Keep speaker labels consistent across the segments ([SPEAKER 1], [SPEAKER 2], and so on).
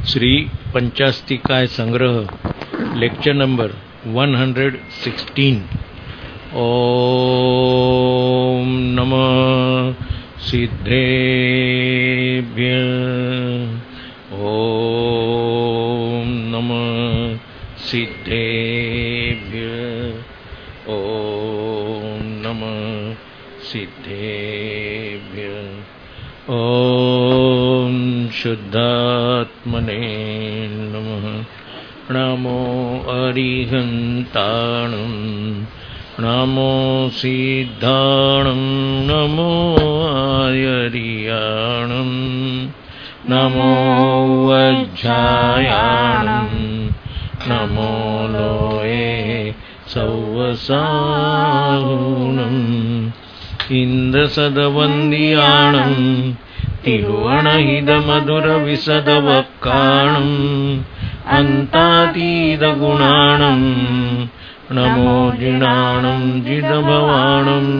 [SPEAKER 1] श्री पंचास्तिकाय संग्रह lecture number 116। ओम नमः सिद्धेभ्यः। ओम नमः सिद्धेभ्यः। ओम नमः सिद्धेभ्यः। ओम शुद्धात्मने नमः। नमो अरिहन्ताणं नमो सिद्धाणं नमो आर्याणं नमो वज्रायाणं नमो लोये सौवसाहुणम् इन्द्रसदवन्द्याणं तिरुवणहितमधुरविशदवक्काणम् अन्तातीतगुणाणं नमो जिनाणं जिदभवाणम्।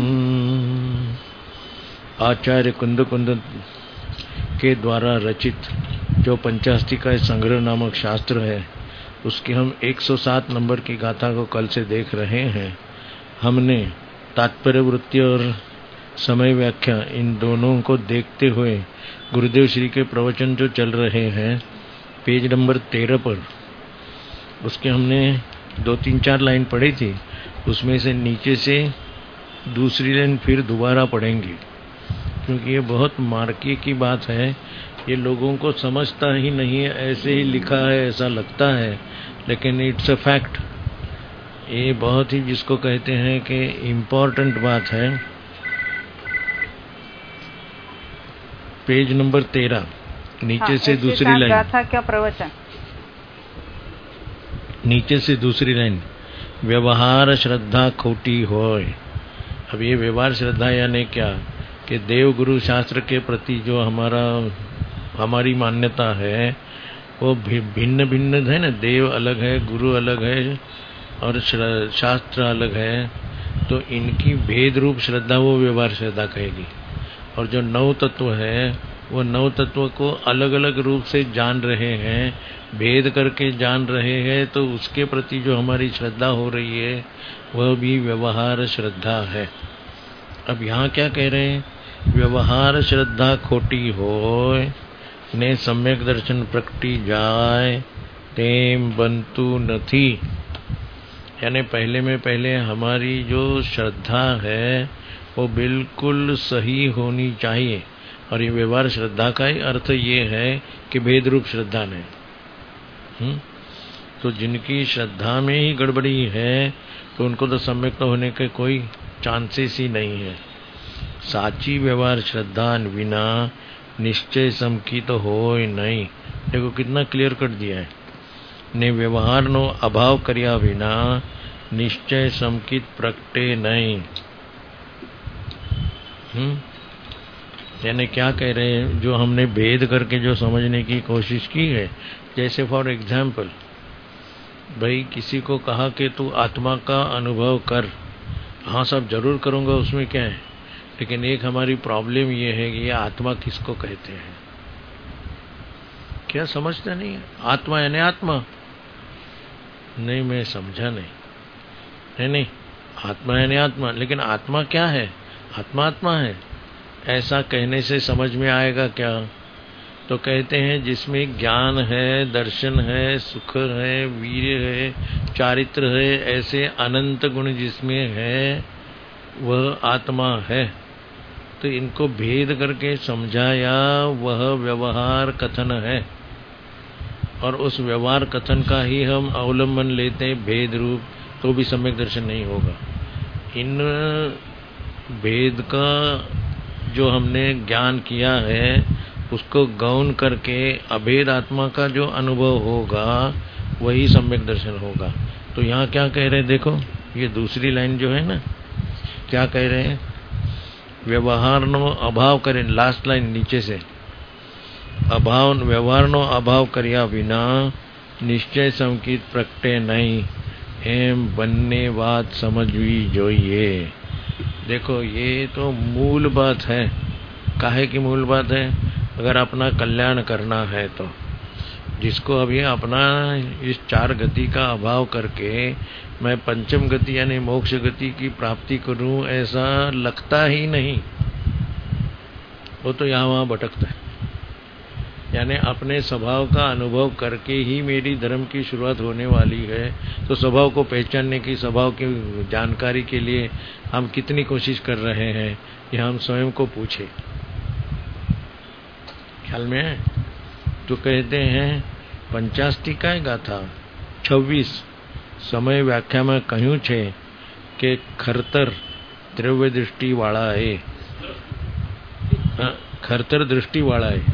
[SPEAKER 1] आचार्य कुंद के द्वारा रचित जो पंचास्तिकाय संग्रह नामक शास्त्र है, उसकी हम 107 नंबर की गाथा को कल से देख रहे हैं। हमने तात्पर्य वृत्ति और समय व्याख्या इन दोनों को देखते हुए गुरुदेव श्री के प्रवचन जो चल रहे हैं पेज नंबर 13 पर, उसके हमने 2-3-4 लाइन पढ़ी थी। उसमें से नीचे से दूसरी लाइन फिर दोबारा पढ़ेंगे, क्योंकि ये बहुत मार्के की बात है। ये लोगों को समझता ही नहीं है, ऐसे ही लिखा है ऐसा लगता है, लेकिन इट्स अ फैक्ट। ये बहुत ही जिसको कहते हैं कि इम्पोर्टेंट बात है। पेज नंबर 13 नीचे से दूसरी लाइन,
[SPEAKER 2] गाथा क्या प्रवचन,
[SPEAKER 1] नीचे से दूसरी लाइन, व्यवहार श्रद्धा खोटी होय। अब ये व्यवहार श्रद्धा यानी क्या कि देव गुरु शास्त्र के प्रति जो हमारी मान्यता है वो भिन्न भिन्न है ना। देव अलग है, गुरु अलग है और शास्त्र अलग है, तो इनकी भेद रूप श्रद्धा वो व्यवहार श्रद्धा कहेगी। और जो नव तत्व है वो नव तत्व को अलग अलग रूप से जान रहे हैं, भेद करके जान रहे हैं, तो उसके प्रति जो हमारी श्रद्धा हो रही है वह भी व्यवहार श्रद्धा है। अब यहाँ क्या कह रहे हैं, व्यवहार श्रद्धा खोटी होय ने सम्यक दर्शन प्रकटी जाय तेम बनतु नथी। यानी पहले में पहले हमारी जो श्रद्धा है वो बिल्कुल सही होनी चाहिए। और ये व्यवहार श्रद्धा का ही अर्थ ये है कि भेद रूप श्रद्धा नहीं। तो जिनकी श्रद्धा में ही गड़बड़ी है तो उनको तो सम्यक होने के कोई चांसेस ही नहीं है। साची व्यवहार श्रद्धा बिना निश्चय समकित होय नहीं। देखो कितना क्लियर कर दिया है ने व्यवहार नो अभाव कर्या बिना निश्चय समकित प्रकटे नहीं। यानी क्या कह रहे हैं, जो हमने भेद करके जो समझने की कोशिश की है, जैसे फॉर एग्जाम्पल भाई किसी को कहा कि तू आत्मा का अनुभव कर, हाँ सब जरूर करूंगा, उसमें क्या है। लेकिन एक हमारी प्रॉब्लम ये है कि ये आत्मा किसको कहते हैं, क्या समझते नहीं है। आत्मा यानी आत्मा नहीं, मैं समझा नहीं, आत्मा यानी आत्मा, लेकिन आत्मा क्या है, आत्मा आत्मा है ऐसा कहने से समझ में आएगा क्या। तो कहते हैं जिसमें ज्ञान है, दर्शन है, सुख है, वीर्य है, चारित्र है, ऐसे अनंत गुण जिसमें है वह आत्मा है। तो इनको भेद करके समझाया वह व्यवहार कथन है, और उस व्यवहार कथन का ही हम अवलंबन लेते हैं भेद रूप, तो भी सम्यक दर्शन नहीं होगा। इन भेद का जो हमने ज्ञान किया है उसको गौण करके अभेद आत्मा का जो अनुभव होगा वही सम्यक दर्शन होगा। तो यहाँ क्या कह रहे हैं, देखो ये दूसरी लाइन जो है ना, क्या कह रहे हैं, व्यवहार नो अभाव करें, लास्ट लाइन नीचे से, अभाव व्यवहार नो अभाव कर्या बिना निश्चय समकित प्रकटे नहीं एम बनने बात समझवी जोइए। देखो ये तो मूल बात है। काहे की मूल बात है, अगर अपना कल्याण करना है तो जिसको अभी अपना इस 4 गति का अभाव करके मैं पंचम गति यानी मोक्ष गति की प्राप्ति करूं, ऐसा लगता ही नहीं। वो तो यहाँ वहाँ भटकता है। यानी अपने स्वभाव का अनुभव करके ही मेरी धर्म की शुरुआत होने वाली है। तो स्वभाव को पहचानने की, स्वभाव की जानकारी के लिए हम कितनी कोशिश कर रहे हैं, ये हम स्वयं को पूछे। ख्याल में है? तो कहते हैं 50 गाथा 26 समय व्याख्या में कहूं छे કે ખરતર દ્રવ્ય दृष्टि वाला है। खरतर दृष्टि वाला है।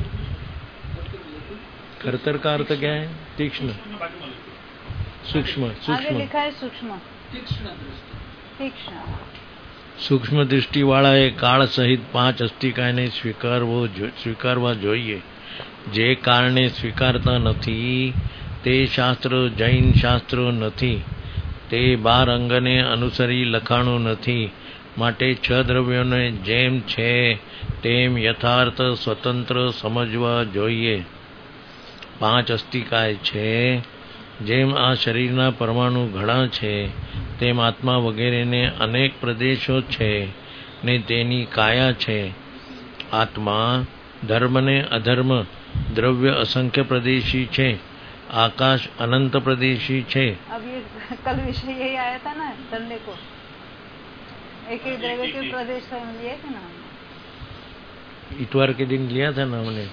[SPEAKER 1] खरतर का अर्थ क्या है? तीक्ष्ण, सूक्ष्म।
[SPEAKER 2] आगे लिखा है सूक्ष्म, तीक्ष्ण,
[SPEAKER 1] सूक्ष्म दृष्टि वाला है। काल सहित 5 અષ્ટિકાયને સ્વીકારવા જોઈએ। જે કાળને સ્વીકારતા નથી તે શાસ્ત્ર જૈન શાસ્ત્રો નથી। તે 12 અંગને અનુસરી લખાણું નથી। માટે 6 દ્રવ્યોને જેમ છે તેમ યથાર્થ સ્વતંત્ર સમજવા જોઈએ। 5 અષ્ટિકાય છે। જેમ આ શરીરના પરમાણુ ઘણા છે તેમ આત્મા વગેરેને અનેક પ્રદેશો છે ને તેની કાયા છે। આત્મા ધર્મ ને અધર્મ द्रव्य असंख्य प्रदेशी छे। आकाश अनंत प्रदेशी छे।
[SPEAKER 2] अब ये कल विषय यही आया था ना संडे को, एक ही द्रव्य के प्रदेश लिए थे ना।
[SPEAKER 1] इतवार के दिन लिया था ना हमने,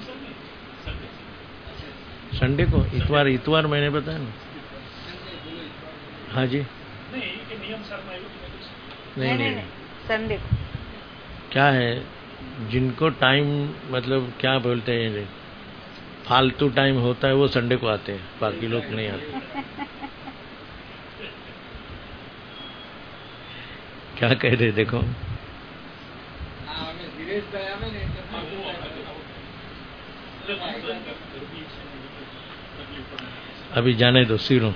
[SPEAKER 1] संडे को। इतवार मैंने बताया ना। हाँ जी, नहीं
[SPEAKER 2] संडे को।
[SPEAKER 1] क्या है, जिनको टाइम मतलब क्या बोलते हैं फालतू टाइम होता है वो संडे को आते हैं, बाकी लोग नहीं आते। क्या कह रहे देखो। अभी जाने दो सिरों।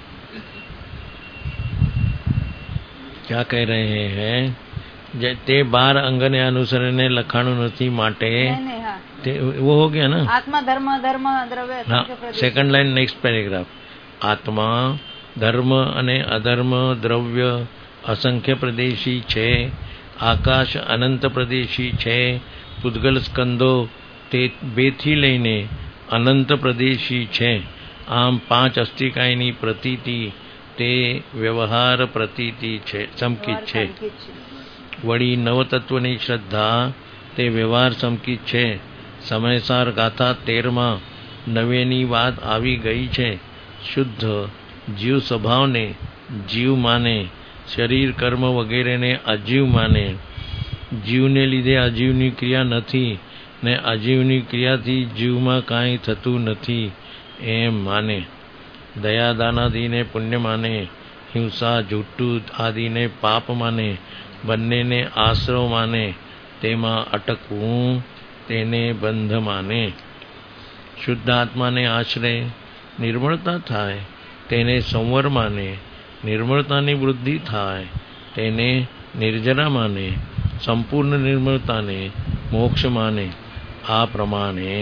[SPEAKER 1] क्या कह रहे हैं? ते 12 अंगने अनुसरणे लखाणु नहीं माटे। वो हो गया ना।
[SPEAKER 2] आत्मा धर्म द्रव्य।
[SPEAKER 1] हाँ, सेकंड लाइन नेक्स्ट पैराग्राफ। आत्मा धर्म अने अधर्म द्रव्य असंख्य प्रदेशी छे। आकाश अनंत प्रदेशी छे। पुद्गल स्कंदो ते 2 થી લઈને अनंत प्रदेशी छे। आम 5 અષ્ટિકાયની પ્રતીતિ તે વ્યવહાર પ્રતીતિ છે, સમકિત છે। वड़ी नवतत्वनी श्रद्धा ते व्यवहार समकित छे। समयसार गाथा 13 नवेनी बात आवी गई छे। शुद्ध जीव स्वभाव ने जीव माने, शरीर कर्म वगैरह ने अजीव माने। जीव ने लीधे अजीवनी क्रिया नथी ने अजीवनी क्रिया थी जीव में काई थतु नथी एम माने। दया दानादि ने पुण्य माने। हिंसा झूठू आदि ने पाप माने। બંને ને આશ્રવ માને, તેમાં અટકવું તેને બંધ માને। શુદ્ધ આત્માને આશ્રય નિર્મળતા થાય તેને સંવર માને। નિર્મળતાની વૃદ્ધિ થાય તેને નિર્જરા માને। સંપૂર્ણ નિર્મળતાને મોક્ષ માને। આ પ્રમાણે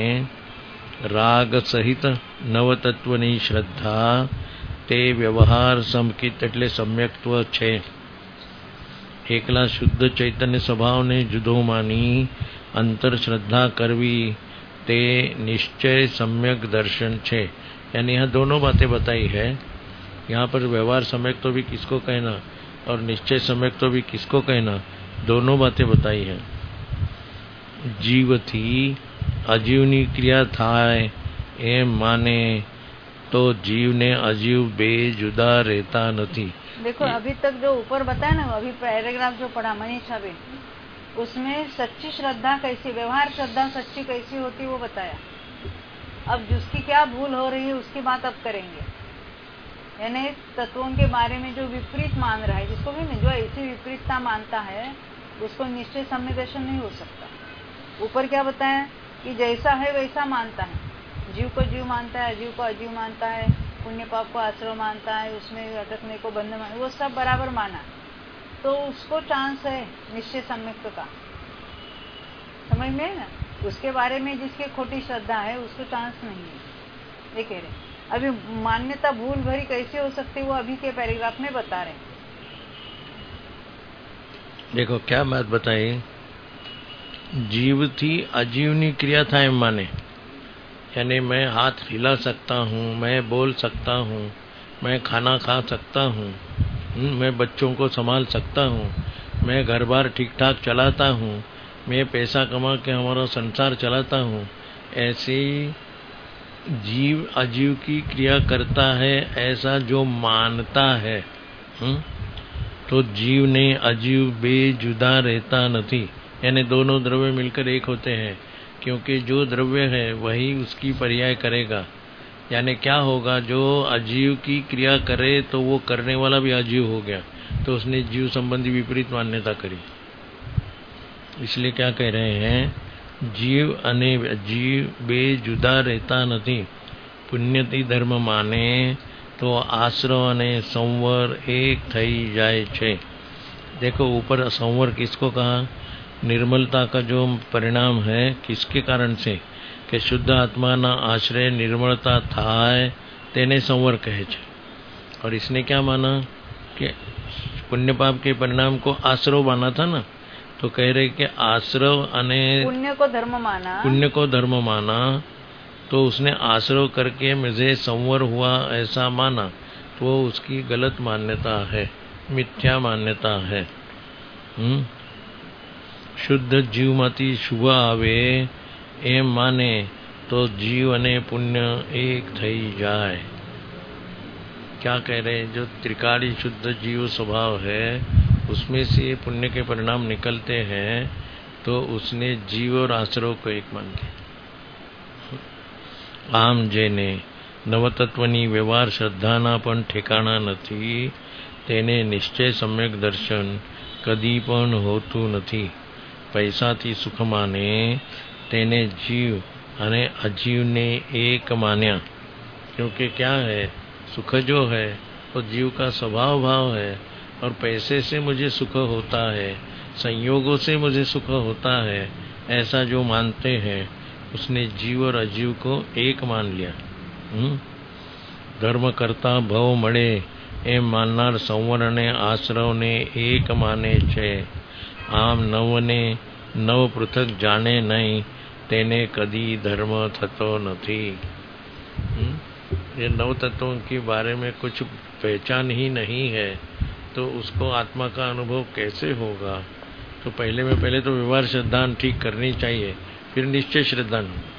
[SPEAKER 1] રાગ સહિત નવતત્વની શ્રદ્ધા તે વ્યવહાર સમકિત એટલે સમ્યક્ત્વ છે। एकला शुद्ध चैतन्य स्वभाव ने जुदो मानी अंतर श्रद्धा करवी ते निश्चय सम्यक दर्शन छे। यानी यहाँ दोनों बातें बताई है। यहाँ पर व्यवहार सम्यक तो भी किसको कहना और निश्चय सम्यक तो भी किसको कहना, दोनों बातें बताई है। जीव थी अजीवनी क्रिया थाय एम माने तो जीव ने अजीव बे जुदा रहता नहीं।
[SPEAKER 2] देखो अभी तक जो ऊपर बताया ना, अभी पैराग्राफ जो पढ़ा मनीषा भी, उसमें सच्ची श्रद्धा कैसी, व्यवहार श्रद्धा सच्ची कैसी होती वो बताया। अब जिसकी क्या भूल हो रही है उसकी बात अब करेंगे। यानी तत्वों के बारे में जो विपरीत मान रहा है, जिसको भी नहीं, जो ऐसी विपरीतता मानता है उसको निश्चय सम्यक दर्शन नहीं हो सकता। ऊपर क्या बताया कि जैसा है वैसा मानता है। जीव को जीव मानता है, अजीव को अजीव मानता है, पुण्य पाप को आश्रय मानता है, उसमें अटकने को बंध मानता है, वो सब बराबर माना तो उसको चांस है निश्चय सम्यक का। समझ में है ना? उसके बारे में जिसकी खोटी श्रद्धा है उसको चांस नहीं है। ये कह रहे। अभी मान्यता भूल भरी कैसे हो सकती है वो अभी के पैराग्राफ में बता रहे।
[SPEAKER 1] देखो क्या बात बताई, जीव थी अजीवनी क्रिया था एम माने, यानी मैं हाथ हिला सकता हूँ, मैं बोल सकता हूँ, मैं खाना खा सकता हूँ, मैं बच्चों को संभाल सकता हूँ, मैं घर बार ठीक ठाक चलाता हूँ, मैं पैसा कमा के हमारा संसार चलाता हूँ, ऐसे जीव अजीव की क्रिया करता है ऐसा जो मानता है। तो जीव ने अजीव बेजुदा रहता नहीं, यानी दोनों द्रव्य मिलकर एक होते हैं, क्योंकि जो द्रव्य है वही उसकी पर्याय करेगा। यानी क्या होगा, जो अजीव की क्रिया करे तो वो करने वाला भी अजीव हो गया, तो उसने जीव संबंधी विपरीत मान्यता करी। इसलिए क्या कह रहे हैं, जीव अने अजीव बेजुदा रहता नहीं। पुण्यति धर्म माने तो आश्रव अने संवर एक थई जाए छे। देखो ऊपर संवर किसको कहा, निर्मलता का जो परिणाम है किसके कारण से, कि शुद्ध आत्मा ना आश्रय निर्मलता थाय तेने संवर कहे छे। और इसने क्या माना कि पुण्य पाप के परिणाम को आश्रव माना था ना, तो कह रहे कि आश्रव अने
[SPEAKER 2] पुण्य को धर्म माना,
[SPEAKER 1] पुण्य को धर्म माना, तो उसने आश्रव करके मुझे संवर हुआ ऐसा माना, तो उसकी गलत मान्यता है, मिथ्या मान्यता है। शुद्ध जीवमती शुभ आवे एम माने तो जीव अने पुण्य एक थई जाए। क्या कह रहे हैं, जो त्रिकाली शुद्ध जीव स्वभाव है उसमें से पुण्य के परिणाम निकलते हैं, तो उसने जीव और आश्रव को एक मान लिया। आम जेने नवतत्वनी व्यवहार श्रद्धाना पण ठेकाणा नथी, तेने निश्चय सम्यक दर्शन कदी पण होतुं नथी। पैसाथी सुख माने तेने जीव अने अजीव ने एक मान्या, क्योंकि क्या है, सुख जो है वो जीव का स्वभाव भाव है, और पैसे से मुझे सुख होता है, संयोगों से मुझे सुख होता है, ऐसा जो मानते हैं उसने जीव और अजीव को एक मान लिया। धर्म करता भव मळे एम माननार संवर ने आश्रव ने एक माने छे। आम नव ने नव पृथक जाने नहीं, तेने कदी धर्म थतो नथी। ये नव तत्वों के बारे में कुछ पहचान ही नहीं है, तो उसको आत्मा का अनुभव कैसे होगा। तो पहले तो व्यवहार श्रद्धा ठीक करनी चाहिए, फिर निश्चय श्रद्धा।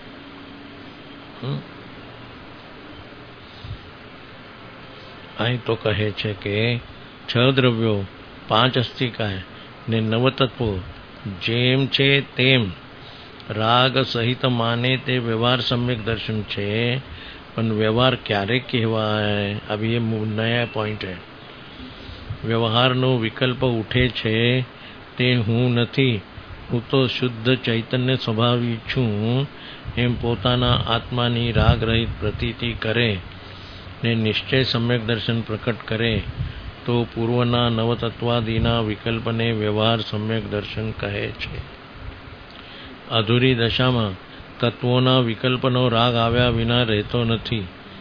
[SPEAKER 1] અહીં તો કહે છે કે 6 દ્રવ્યો 5 અસ્થિકા ને નવ તત્વો જેમ છે તેમ રાગ સહિત માને તે વ્યવહાર सम्यक दर्शन છે। પણ વ્યવહાર ક્યારે કહેવાય, अब ये नया पॉइंट है। વ્યવહારનો વિકલ્પ ઉઠે છે તે હું નથી, હું તો શુદ્ધ ચૈતન્ય સ્વભાવી છું એમ પોતાના આત્માની રાગ રહિત પ્રતીતિ કરે ને નિશ્ચય सम्यक दर्शन प्रकट करे, तो पूर्वना नवतत्वादिना विकल्पने व्यवहार सम्यक दर्शन कहे छे। अधूरी दशामां तत्वोना विकल्पनो राग आव्या विना रहतो नथी,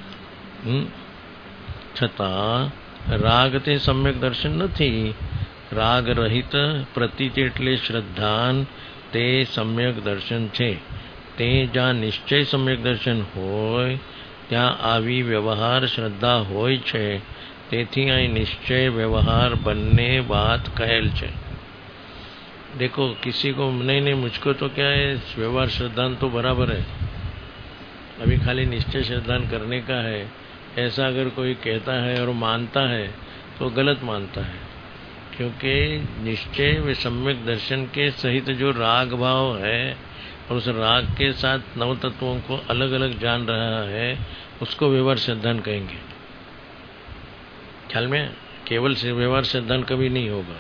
[SPEAKER 1] छतां राग ते सम्यक दर्शन नथी। राग रहित प्रतीति एटले श्रद्धान ते सम्यक दर्शन छे। ते ज्यां निश्चय सम्यक दर्शन होय ત્યાં આવી વ્યવહાર શ્રદ્ધા હોય છે, તેથી અહીં નિશ્ચय व्यवहार बनने बात कहेल છે। देखो किसी को नहीं मुझको तो क्या है, व्यवहार श्रद्धान तो बराबर है, अभी खाली निश्चय श्रद्धान करने का है, ऐसा अगर कोई कहता है और मानता है तो गलत मानता है। क्योंकि निश्चय व सम्यक दर्शन के सहित जो राग भाव है और उस राग के साथ नव तत्वों को अलग अलग जान रहा है, उसको व्यवहार श्रद्धान कहेंगे। ख्याल में, केवल से व्यवहार श्रद्धान कभी नहीं होगा।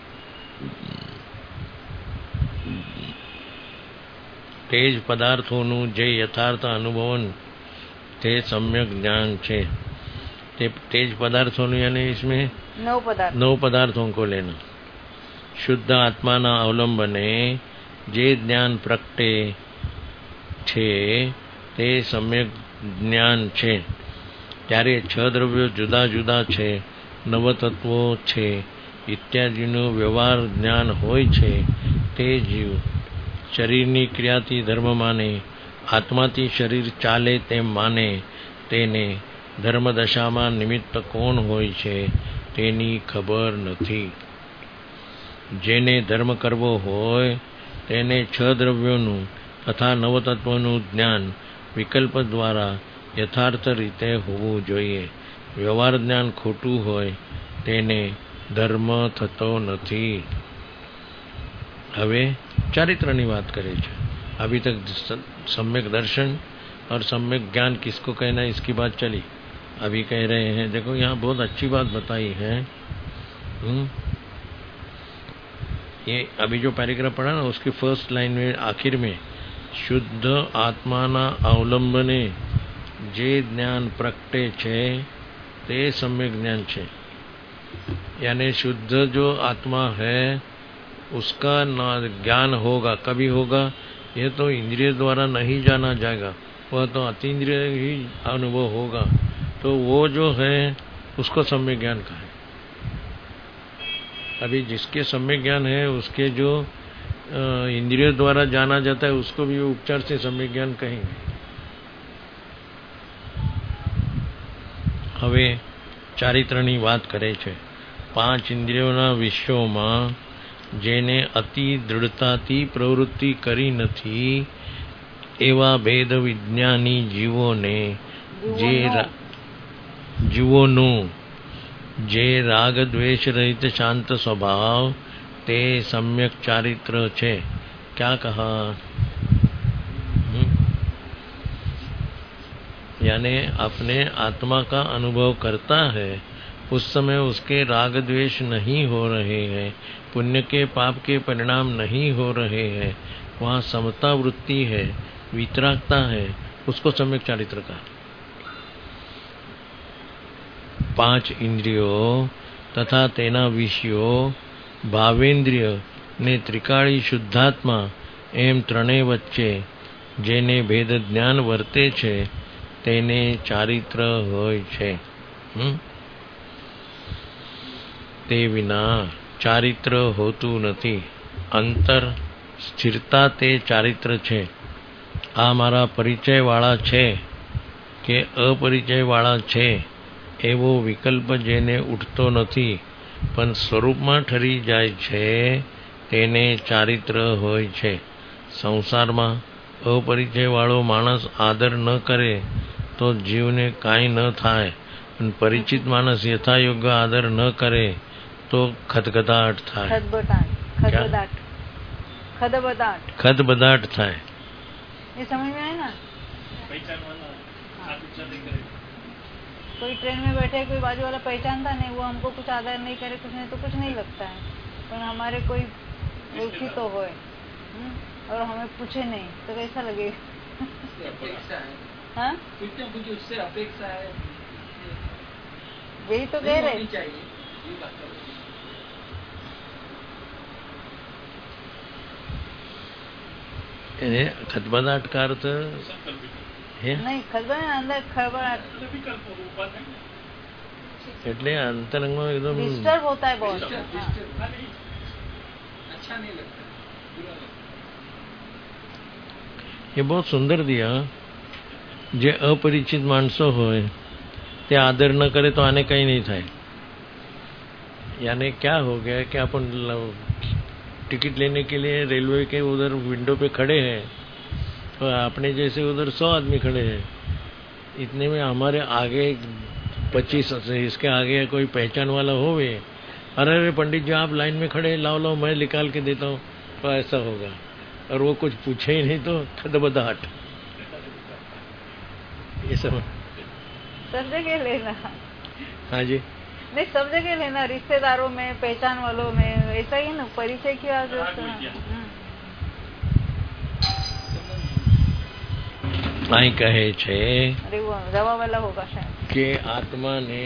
[SPEAKER 1] तेज पदार्थों जे यथार्थ अनुभवन ते सम्यक ज्ञान छे। तेज पदार्थों यानी इसमें 9 पदार्थों को लेना। शुद्ध आत्मा ना अवलंबने जे ज्ञान प्रगटे छे ते सम्यक જ્ઞાન છે, ત્યારે છ દ્રવ્યો જુદા જુદા છે, નવતત્વો છે ઇત્યાદિનું વ્યવહાર જ્ઞાન હોય છે, તે જીવ શરીરની ક્રિયાથી ધર્મ માને, આત્માથી શરીર ચાલે તેમ માને, તેને ધર્મદશામાં નિમિત્ત કોણ હોય છે તેની ખબર નથી. જેને ધર્મ કરવો હોય તેને છ દ્રવ્યોનું તથા નવતત્વનું જ્ઞાન વિકલ્પ દ્વારા યથાર્થ રીતે હોવું જોઈએ. વ્યવહાર જ્ઞાન ખોટું હોય તેને ધર્મ થતો નથી. હવે ચારિત્રની વાત કરે છે. अभी तक सम्यक दर्शन और सम्यक ज्ञान किसको कहना है इसकी बात चली. अभी कह रहे हैं, देखो यहाँ बहुत अच्छी बात बताई है. ये अभी जो पैराग्राफ पढ़ा ना उसकी फर्स्ट लाइन में आखिर में शुद्ध आत्माना अवलंबने जे ज्ञान प्रगटे छे ते सम्यक ज्ञान छे. यानी शुद्ध जो आत्मा है उसका ज्ञान होगा. कभी होगा? यह तो इंद्रिय द्वारा नहीं जाना जाएगा, वह तो अतीन्द्रिय ही अनुभव होगा. तो वो जो है उसको सम्यक ज्ञान कहा है. अभी जिसके सम्यक ज्ञान है उसके जो इंद्रियों द्वारा जाना जाता है उसको भी उपचार से सम्यक ज्ञान कहेंगे. હવે ચારિત્રની વાત કરે છે. 5 ઇન્દ્રિયોના વિષયોમાં જેને અતિ દૃઢતાથી પ્રવૃત્તિ કરી નથી એવા ભેદ વિજ્ઞાની જીવોનું જે રાગ દ્વેષ રહિત શાંત સ્વભાવ તે सम्यक ચારિત્ર છે. क्या कहा? यानी अपने आत्मा का अनुभव करता है उस समय उसके राग द्वेष नहीं हो रहे हैं, पुण्य के पाप के परिणाम नहीं हो रहे हैं, वहाँ समता वृत्ति है, वितरागता है, उसको सम्यक चारित्र का. 5 इंद्रियों तथा तेना विषयों भावेन्द्रिय ने त्रिकाળી શુદ્ધાત્મા એમ ત્રણેય વચ્ચે જેને ભેદ જ્ઞાન વર્તે છે તેને ચારિત્ર હોય છે. તે વિના ચારિત્ર હોતું નથી. અંતર સ્થિરતા તે ચારિત્ર છે. આ મારા પરિચયવાળા છે કે અપરિચયવાળા છે એવો વિકલ્પ જેને ઉઠતો નથી પણ સ્વરૂપમાં ઠરી જાય છે તેને ચારિત્ર હોય છે. સંસારમાં अपरिचयवाळो माणस आदर न करे तो जीवने काई न थाय, परिचित माणस यथायोग्य आदर न करे तो खदखदाट थाय. खदबदाट थाय.
[SPEAKER 2] ये समझ में आए ना? कोई ट्रेन में बैठे, कोई बाजू वाला पहचानता नहीं, वो हमको कुछ आदर नहीं करे, कुछ नहीं तो कुछ नहीं लगता है. पर हमारे कोई ओळखी तो होय और हमें पूछे नहीं तो कैसा लगेगा? हाँ? उससे अपेक्षा है, यही तो कह रहे.
[SPEAKER 1] खदबदाट का अर्थ
[SPEAKER 2] नहीं, खदबदाट अंदर खड़बड़ाहट
[SPEAKER 1] એટલે અંતરંગમાં एकदम
[SPEAKER 2] डिस्टर्ब होता है बहुत.
[SPEAKER 3] अच्छा नहीं लगता.
[SPEAKER 1] ये बहुत सुंदर दिया. जे अपरिचित माणसो होय ते आदर न करे तो आने कहीं नहीं थाय. यानी क्या हो गया कि अपन टिकट लेने के लिए रेलवे के उधर विंडो पे खड़े हैं और अपने जैसे उधर 100 आदमी खड़े हैं. इतने में हमारे आगे 25 इसके आगे कोई पहचान वाला होवे, अरे पंडित जी आप लाइन में खड़े, लाओ लाओ मैं निकाल के देता हूँ, तो ऐसा होगा. और वो कुछ पूछे ही नहीं तो खदबदाहट. ये सब
[SPEAKER 2] जगह लेना.
[SPEAKER 1] हाँ जी,
[SPEAKER 2] नहीं सब जगह लेना, रिश्तेदारों में, पहचान वालों में, ऐसा ही ना. परिचय की बात
[SPEAKER 1] અહીં કહે છે
[SPEAKER 2] જવા વાला होगा शायद
[SPEAKER 1] કે આત્મા ને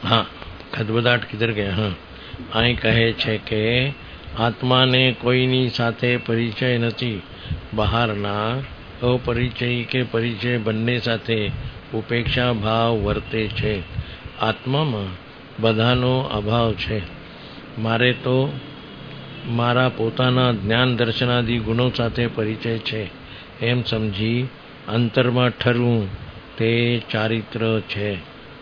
[SPEAKER 1] हाँ, खदबदाट किधर गया? हाँ, અહીં કહે છે કે આત્માને કોઈની સાથે પરિચય નથી. બહારના અપરિચય કે પરિચય બંને સાથે ઉપેક્ષા ભાવ વર્તે છે. આત્મામાં બધાનો અભાવ છે. મારે તો મારા પોતાના જ્ઞાન દર્શનાદિ ગુણો સાથે પરિચય છે એમ સમજી અંતરમાં ઠરવું તે ચારિત્ર છે.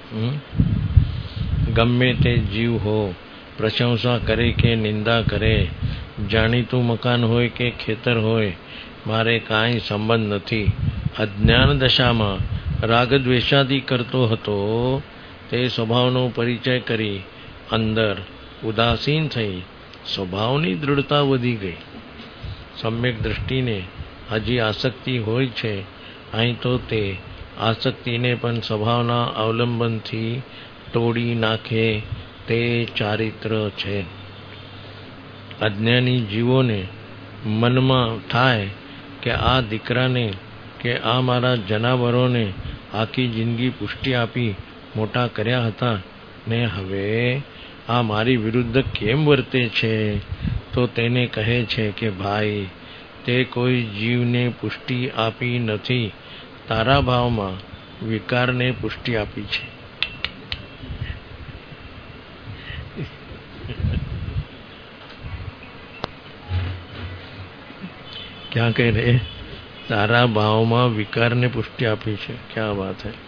[SPEAKER 1] ગમે તે જીવ હો, પ્રશંસા કરે કે નિંદા કરે, જાણીતું મકાન હોય કે ખેતર હોય, મારે કાંઈ સંબંધ નથી. અજ્ઞાન દશામાં રાગદ્વેષાદિ કરતો હતો તે સ્વભાવનો પરિચય કરી અંદર ઉદાસીન થઈ સ્વભાવની દૃઢતા વધી ગઈ. સમ્યક દૃષ્ટિને હજી આસક્તિ હોય છે. અહીં તો તે આસક્તિને પણ સ્વભાવના અવલંબનથી તોડી નાખે તે ચારિત્ર છે. અજ્ઞાની જીવોને મનમાં થાય કે આ દીકરાને કે આ મારા જનાવરોને આખી જિંદગી પુષ્ટિ આપી મોટા કર્યા હતા ને હવે આ મારી વિરુદ્ધ કેમ વર્તે છે? તો તેને કહે છે કે ભાઈ, તે કોઈ જીવને પુષ્ટિ આપી નથી, તારા ભાવમાં વિકારને પુષ્ટિ આપી છે. क्या कह रहे? तारा भावમાં વિકારને પુષ્ટિ આપી છે. क्या बात है?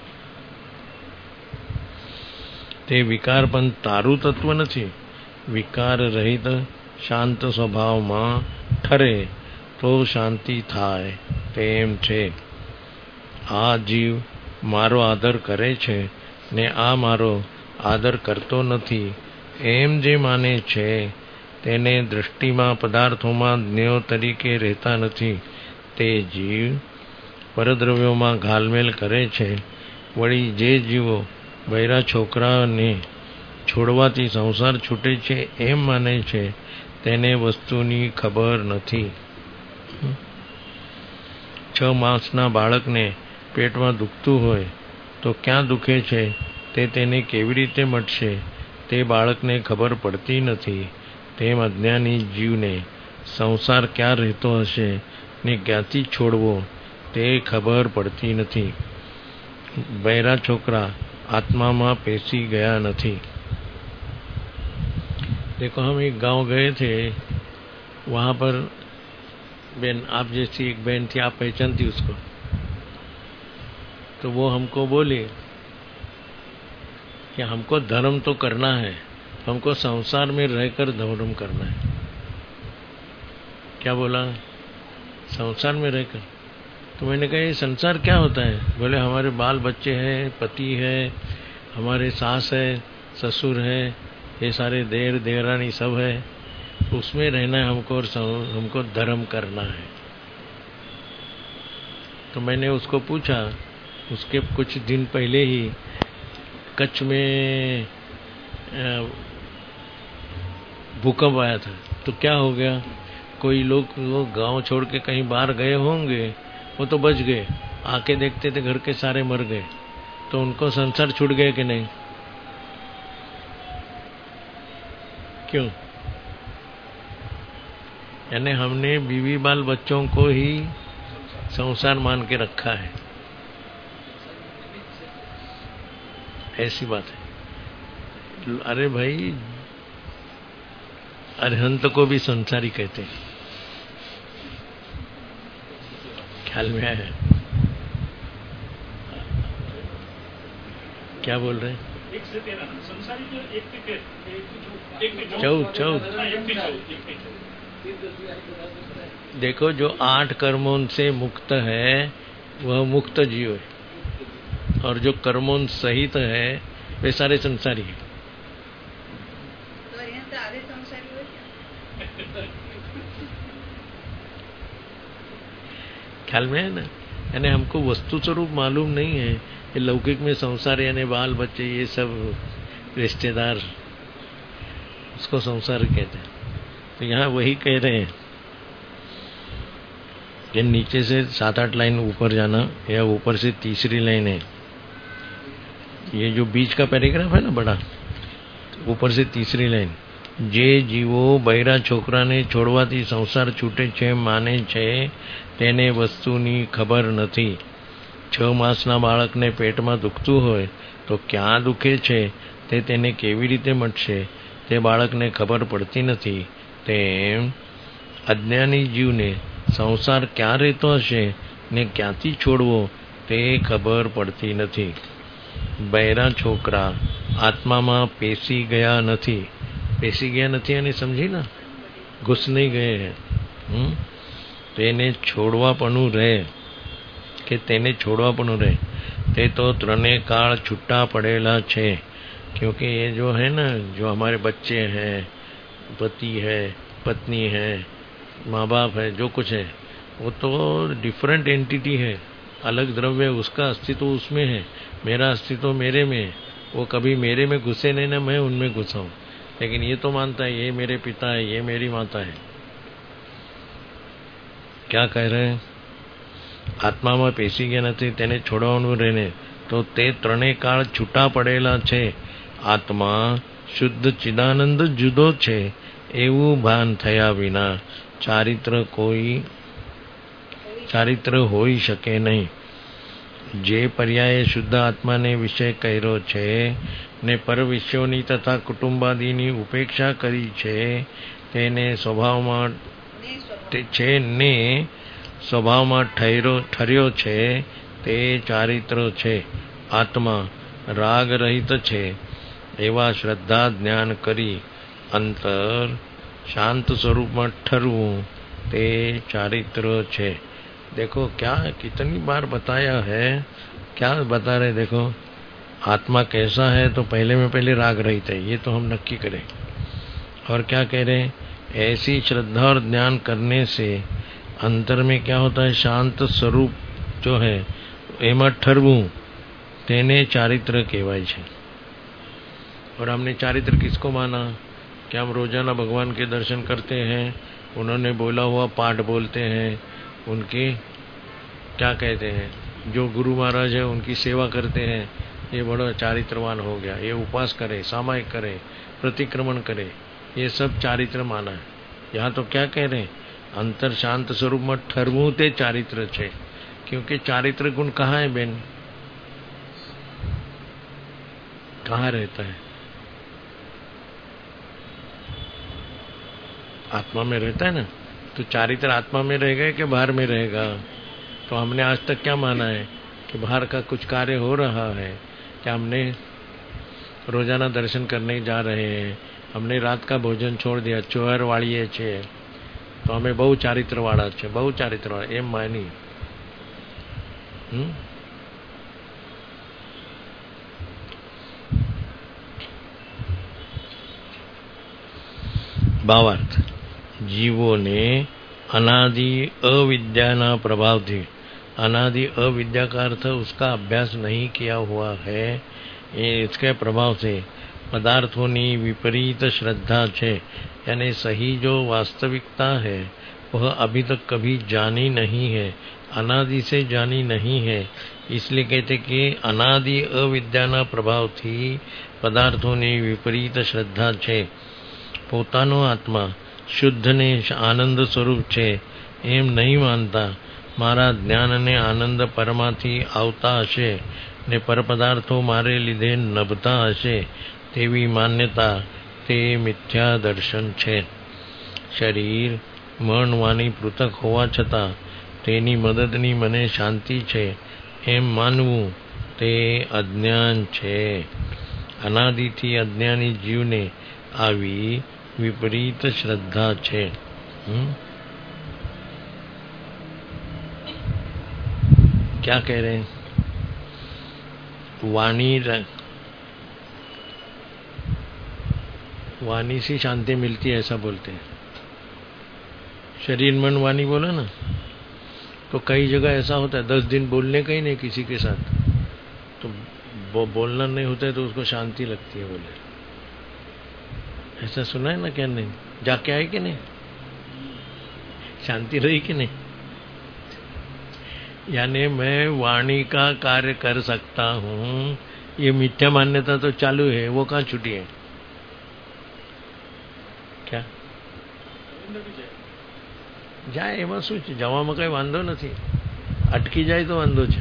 [SPEAKER 1] તે વિકાર પણ તારું તત્વ નથી. વિકાર રહિત શાંત સ્વભાવમાં ઠરે તો શાંતિ થાય તેમ છે. આ જીવ મારો આદર કરે છે ને આ મારો આદર કરતો નથી એમ જે માને છે તેને દૃષ્ટિમાં પદાર્થોમાં જ્ઞેયો તરીકે રહેતા નથી. તે જીવ પરદ્રવ્યોમાં ઘાલમેલ કરે છે. વળી જે જીવો બૈરા છોકરાને છોડવાથી સંસાર છૂટે છે એમ માને છે તેને વસ્તુની ખબર નથી. 6 માસના બાળકને પેટમાં દુખતું હોય તો ક્યાં દુખે છે તે તેને કેવી રીતે મટશે તે બાળકને ખબર પડતી નથી. તેમ અજ્ઞાની જીવને સંસાર ક્યાં રહેતો હશે ને ક્યાંથી છોડવો તે ખબર પડતી નથી. બૈરા छोकरा आत्मा में पेशी गया नहीं. देखो, हम एक गांव गए थे, वहां पर बहन आप जैसी एक बहन थी, आप पहचानती उसको? तो वो हमको बोले कि हमको धर्म तो करना है, हमको संसार में रहकर धर्म करना है. क्या बोला? संसार में रहकर. तो मैंने कहा ये संसार क्या होता है? बोले हमारे बाल बच्चे हैं, पति है, हमारे सास है, ससुर है, ये सारे देर देरानी सब है, उसमें रहना है हमको और हमको धर्म करना है. तो मैंने उसको पूछा, उसके कुछ दिन पहले ही कच्छ में भूकंप आया था. तो क्या हो गया, कोई लोग गांव छोड़ के कहीं बाहर गए होंगे, वो तो बच गए, आके देखते थे घर के सारे मर गए. तो उनको संसार छूट गए कि नहीं? क्यों? यानी हमने बीवी बाल बच्चों को ही संसार मान के रखा है. ऐसी बात है. अरे भाई, अरहंत को भी संसारी कहते हैं. ख्याल में आया? क्या बोल रहे हैं? चौथ. देखो, जो 8 कर्मों से मुक्त है वह मुक्त जीव है, और जो कर्मों सहित है वे सारे संसारी है. ख्याल में है ना? यानी हमको वस्तु स्वरूप मालूम नहीं है. ये लौकिक में संसार यानी बाल बच्चे ये सब रिश्तेदार, उसको संसार कहते हैं. तो यहाँ वही कह रहे हैं कि नीचे से 7-8 लाइन ऊपर जाना, या ऊपर से तीसरी लाइन है. ये जो बीच का पैराग्राफ है ना बड़ा, ऊपर से तीसरी लाइन, જે જીવો બૈરા છોકરાને છોડવાથી સંસાર છૂટે છે માને છે તેને વસ્તુની ખબર નથી. 6 માસના બાળકને પેટમાં દુખતું હોય તો ક્યાં દુખે છે તે તેને કેવી રીતે મટશે તે બાળકને ખબર પડતી નથી. તેમ અજ્ઞાની જીવને સંસાર ક્યાં રહેતો હશે ને ક્યાંથી છોડવો તે ખબર પડતી નથી. બૈરા છોકરા આત્મામાં પેસી ગયા નથી. પેસી ગયા નથી અને સમજી ના, ઘુસ નહીં ગયે હે. તેને છોડવાપણું રહે કે તેને છોડવાપણું રહે તે તો ત્રણે કાળ છૂટા पड़ेला છે. क्योंकि ये जो है ना, जो हमारे बच्चे हैं, पति है, पत्नी है, माँ बाप है, जो कुछ है वो तो डिफरेंट एंटिटी है, अलग द्रव्य, उसका अस्तित्व उसमें है, मेरा अस्तित्व मेरे में है. वो कभी मेरे में घुसे नहीं ना मैं उनमें घुसा हूँ. लेकिन ये तो मानता है ये मेरे पिता है, ये मेरी माता है. क्या कह रहे हैं? આત્મામાં પેસી ગયા નથી તેને છોડવાનું રહીને તો તે ત્રણેય કાળ છૂટા પડેલા છે. આત્મા શુદ્ધ ચિદાનંદ જુદો છે એવું ભાન થયા વિના ચારિત્ર હોઈ શકે નહીં. જે પર્યાયે શુદ્ધ આત્માને વિષય કર્યો છે ને પર વિષયોની તથા કુટુંબાદીની ઉપેક્ષા કરી છે તેને સ્વભાવમાં ઠર્યો છે તે ચારિત્ર છે. આત્મા રાગ રહિત છે એવા શ્રદ્ધા જ્ઞાન કરી અંતર શાંત સ્વરૂપમાં ઠરવું તે ચારિત્ર છે. देखो क्या कितनी बार बताया है, क्या बता रहे. देखो आत्मा कैसा है तो पहले राग रहित है, ये तो हम नक्की करें. और क्या कह रहे हैं, ऐसी श्रद्धा और ज्ञान करने से अंतर में क्या होता है, शांत स्वरूप जो है एमा ठरवू तेने चारित्र कहवाय छे. और हमने चारित्र किसको माना कि हम रोजाना भगवान के दर्शन करते हैं, उन्होंने बोला हुआ पाठ बोलते हैं, उनके क्या कहते हैं जो गुरु महाराज है उनकी सेवा करते हैं, ये बड़ा चारित्रवान हो गया. ये उपास करे, सामायिक करे, प्रतिक्रमण करे, ये सब चारित्र माना है. यहाँ तो क्या कह रहे हैं, अंतर शांत स्वरूप में ठरवू ते चारित्र छे. क्योंकि चारित्र गुण कहाँ है बेन, कहाँ रहता है? आत्मा में रहता है ना. तो चारित्र आत्मा में रहेगा कि बाहर में रहेगा? तो हमने आज तक क्या माना है कि बाहर का कुछ कार्य हो रहा है, क्या हमने रोजाना दर्शन करने जा रहे हैं, हमने रात का भोजन छोड़ दिया, चोहर वाળીએ છે तो हमें बहु चारित्र वाળા છે, बहु चारित्र वाળા एम मानी. भावार्थ, जीवोने अनादि अविद्याना प्रभावથી, अनादि अविद्या का अर्थ उसका अभ्यास नहीं किया हुआ है, इसके प्रभाव से पदार्थों की विपरीत श्रद्धा है. यानी सही जो वास्तविकता है वह अभी तक कभी जानी नहीं है, अनादि से जानी नहीं है. इसलिए कहते कि अनादि अविद्याना प्रभावથી पदार्थों की विपरीत श्रद्धा है. પોતાનો આત્મા શુદ્ધ ને આનંદ સ્વરૂપ છે એમ નહીં માનતા મારા જ્ઞાન અને આનંદ પરમાથી આવતા હશે ને પરપદાર્થો મારે લીધે નભતા હશે તેવી માન્યતા તે મિથ્યા દર્શન છે. શરીર મન વાણી પૃથક હોવા છતાં તેની મદદની મને શાંતિ છે એમ માનવું તે અજ્ઞાન છે. અનાદિથી અજ્ઞાની જીવને આવી विपरीत श्रद्धा छे. क्या कह रहे हैं, वाणी से शांति मिलती है ऐसा बोलते हैं. शरीर मन वाणी बोला ना, तो कई जगह ऐसा होता है 10 दिन बोलने का ही नहीं किसी के साथ, तो बोलना नहीं होता है तो उसको शांति लगती है. बोले ऐसा सुना है ना, क्या नहीं? जाके आए कि नहीं, शांति रही कि नहीं? यानी मैं वाणी का कार्य कर सकता हूँ ये मिथ्या मान्यता तो चालू है, वो कहाँ छूटी है? क्या જાય એમાં શું છે? જવામાં કઈ વાંધો નથી, અટકી જાય तो વાંધો છે।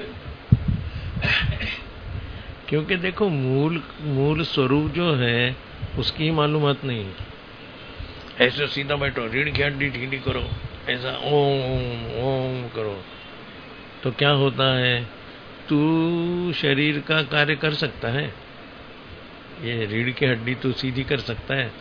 [SPEAKER 1] क्योंकि देखो मूल स्वरूप जो है उसकी मालूमात नहीं है। ऐसे सीधा बैठो, रीढ़ की हड्डी ढीली करो, ऐसा ओम ओम करो, तो क्या होता है? तू शरीर का कार्य कर सकता है, ये रीढ़ की हड्डी तो सीधी कर सकता है?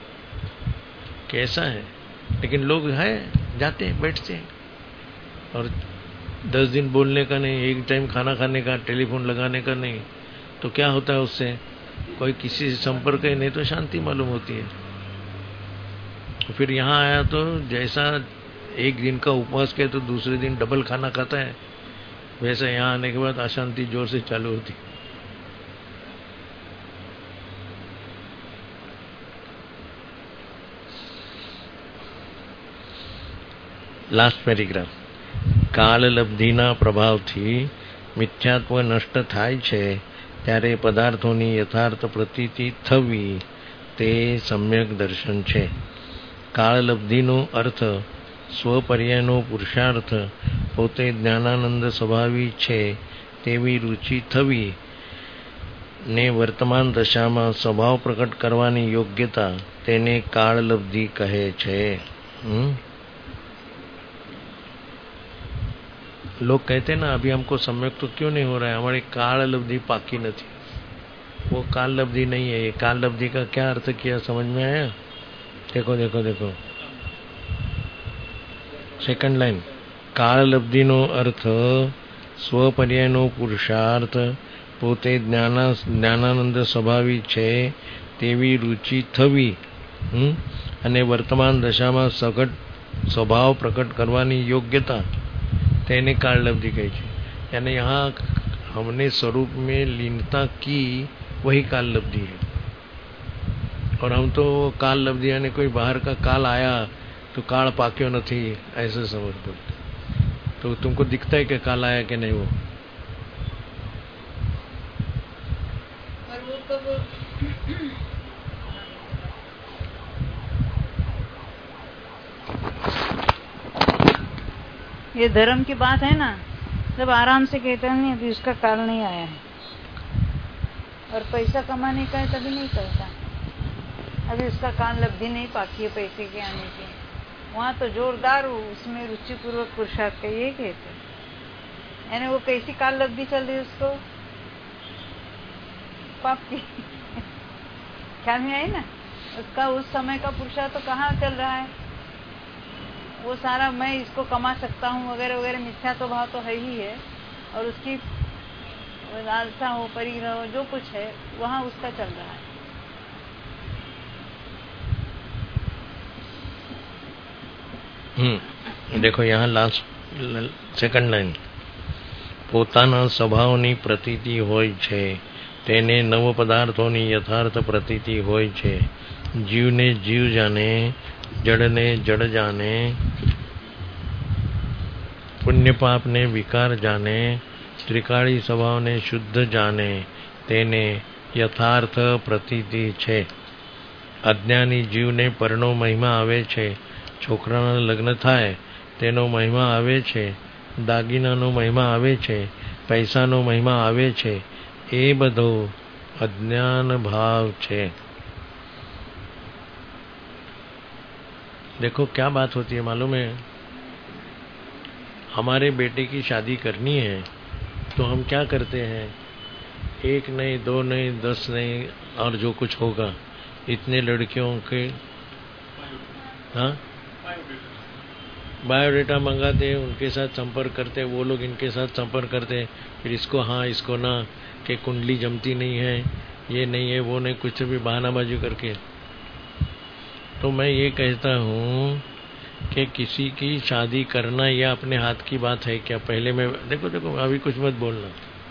[SPEAKER 1] कैसा है? लेकिन लोग है जाते हैं, बैठते हैं, और 10 दिन बोलने का नहीं, एक टाइम खाना खाने का, टेलीफोन लगाने का नहीं, तो क्या होता है उससे? कोई किसी से संपर्क ही नहीं तो शांति मालूम होती है। तो फिर यहाँ आया तो जैसा एक दिन का उपवास किया तो दूसरे दिन डबल खाना खाता है, वैसे यहाँ आने के बाद अशांति जोर से चालू होती। Last paragraph. કાળલબ્ધિના પ્રભાવથી મિથ્યાત્વ નષ્ટ થાય છે ત્યારે પદાર્થોની યથાર્થ પ્રતીતિ થવી તે સમ્યક દર્શન છે। કાળલબ્ધિનો અર્થ સ્વપર્યાયનો પુરુષાર્થ, પોતે જ્ઞાનાનંદ સ્વભાવી છે તેવી રુચિ થવી ને વર્તમાન દશામાં સ્વભાવ પ્રકટ કરવાની યોગ્યતા, તેને કાળલબ્ધિ કહે છે। लोग कहते हैं ना अभी हमको सम्यक तो क्यों नहीं हो रहा है, हमारी काल लब्धि पाकी नहीं। वो काल लब्धि नहीं है। ये काल लब्धि का क्या अर्थ किया, समझ में आया? देखो देखो देखो, सेकंड लाइन। काल लब्धि नो अर्थ स्वपर्याय नो पुरुषार्थ, पोते ज्ञानानंद स्वभावी छे तेवी रुचि थवी अने वर्तमान दशाમાં સઘન स्वभाव प्रकट करवानी योग्यता, तेने काल लब्धि कही है। यानी यहाँ हमने स्वरूप में लीनता की, वही काल लब्धि है। और हम तो काल लब्धि यानी कोई बाहर का काल आया तो काल पाक्यो नहीं ऐसे समझ पड़ते। तो तुमको दिखता है कि काल आया कि नहीं? वो
[SPEAKER 2] ये धर्म की बात है ना, जब आराम से कहते हैं नहीं अभी उसका काल नहीं आया है, और पैसा कमाने का है तभी नहीं करता, अभी उसका काल लब्धि नहीं पाकी है पैसे के आने की। वहाँ तो जोरदार उसमें रुचिपूर्वक पुरुषार्थ का ये कहते, यानी वो कैसी काल लब्धि चल रही है उसको पाप की ख्याल में आई ना, उसका उस समय का पुरुषार्थ तो कहाँ चल रहा है? वो सारा मैं इसको कमा सकता हूँ वगैरह वगैरह मिथ्या तो भाव तो है ही है, और उसकी लालसा हो, परिग्रह हो, जो कुछ है वहाँ उसका चल रहा है।
[SPEAKER 1] देखो यहाँ लास्ट सेकंड लाइन। પોતાના સ્વભાવની પ્રતીતિ હોય છે તેને નવ પદાર્થોની यथार्थ પ્રતીતિ હોય છે। જીવને જીવ જાણે, જડને જડ જાણે, પુણ્ય પાપને વિકાર જાણે, ત્રિકાળી સ્વભાવને શુદ્ધ જાણે, તેને યથાર્થ પ્રતીતિ છે। અજ્ઞાની જીવને પરનો મહિમા આવે છે, છોકરાના લગ્ન થાય તેનો મહિમા આવે છે, દાગીનાનો મહિમા આવે છે, પૈસાનો મહિમા આવે છે, એ બધો અજ્ઞાન ભાવ છે। देखो क्या बात होती है मालूम है? हमारे बेटे की शादी करनी है तो हम क्या करते हैं? 1 नहीं, 2 नहीं, 10 नहीं, और जो कुछ होगा इतने लड़कियों के बायोडेटा मंगाते, उनके साथ संपर्क करते, वो लोग इनके साथ संपर्क करते, फिर इसको हाँ इसको ना, कि कुंडली जमती नहीं है, ये नहीं है, वो नहीं, कुछ भी बहानाबाजी करके। तो मैं ये कहता हूँ कि किसी की शादी करना यह अपने हाथ की बात है क्या? पहले मैं देखो अभी कुछ मत बोलना,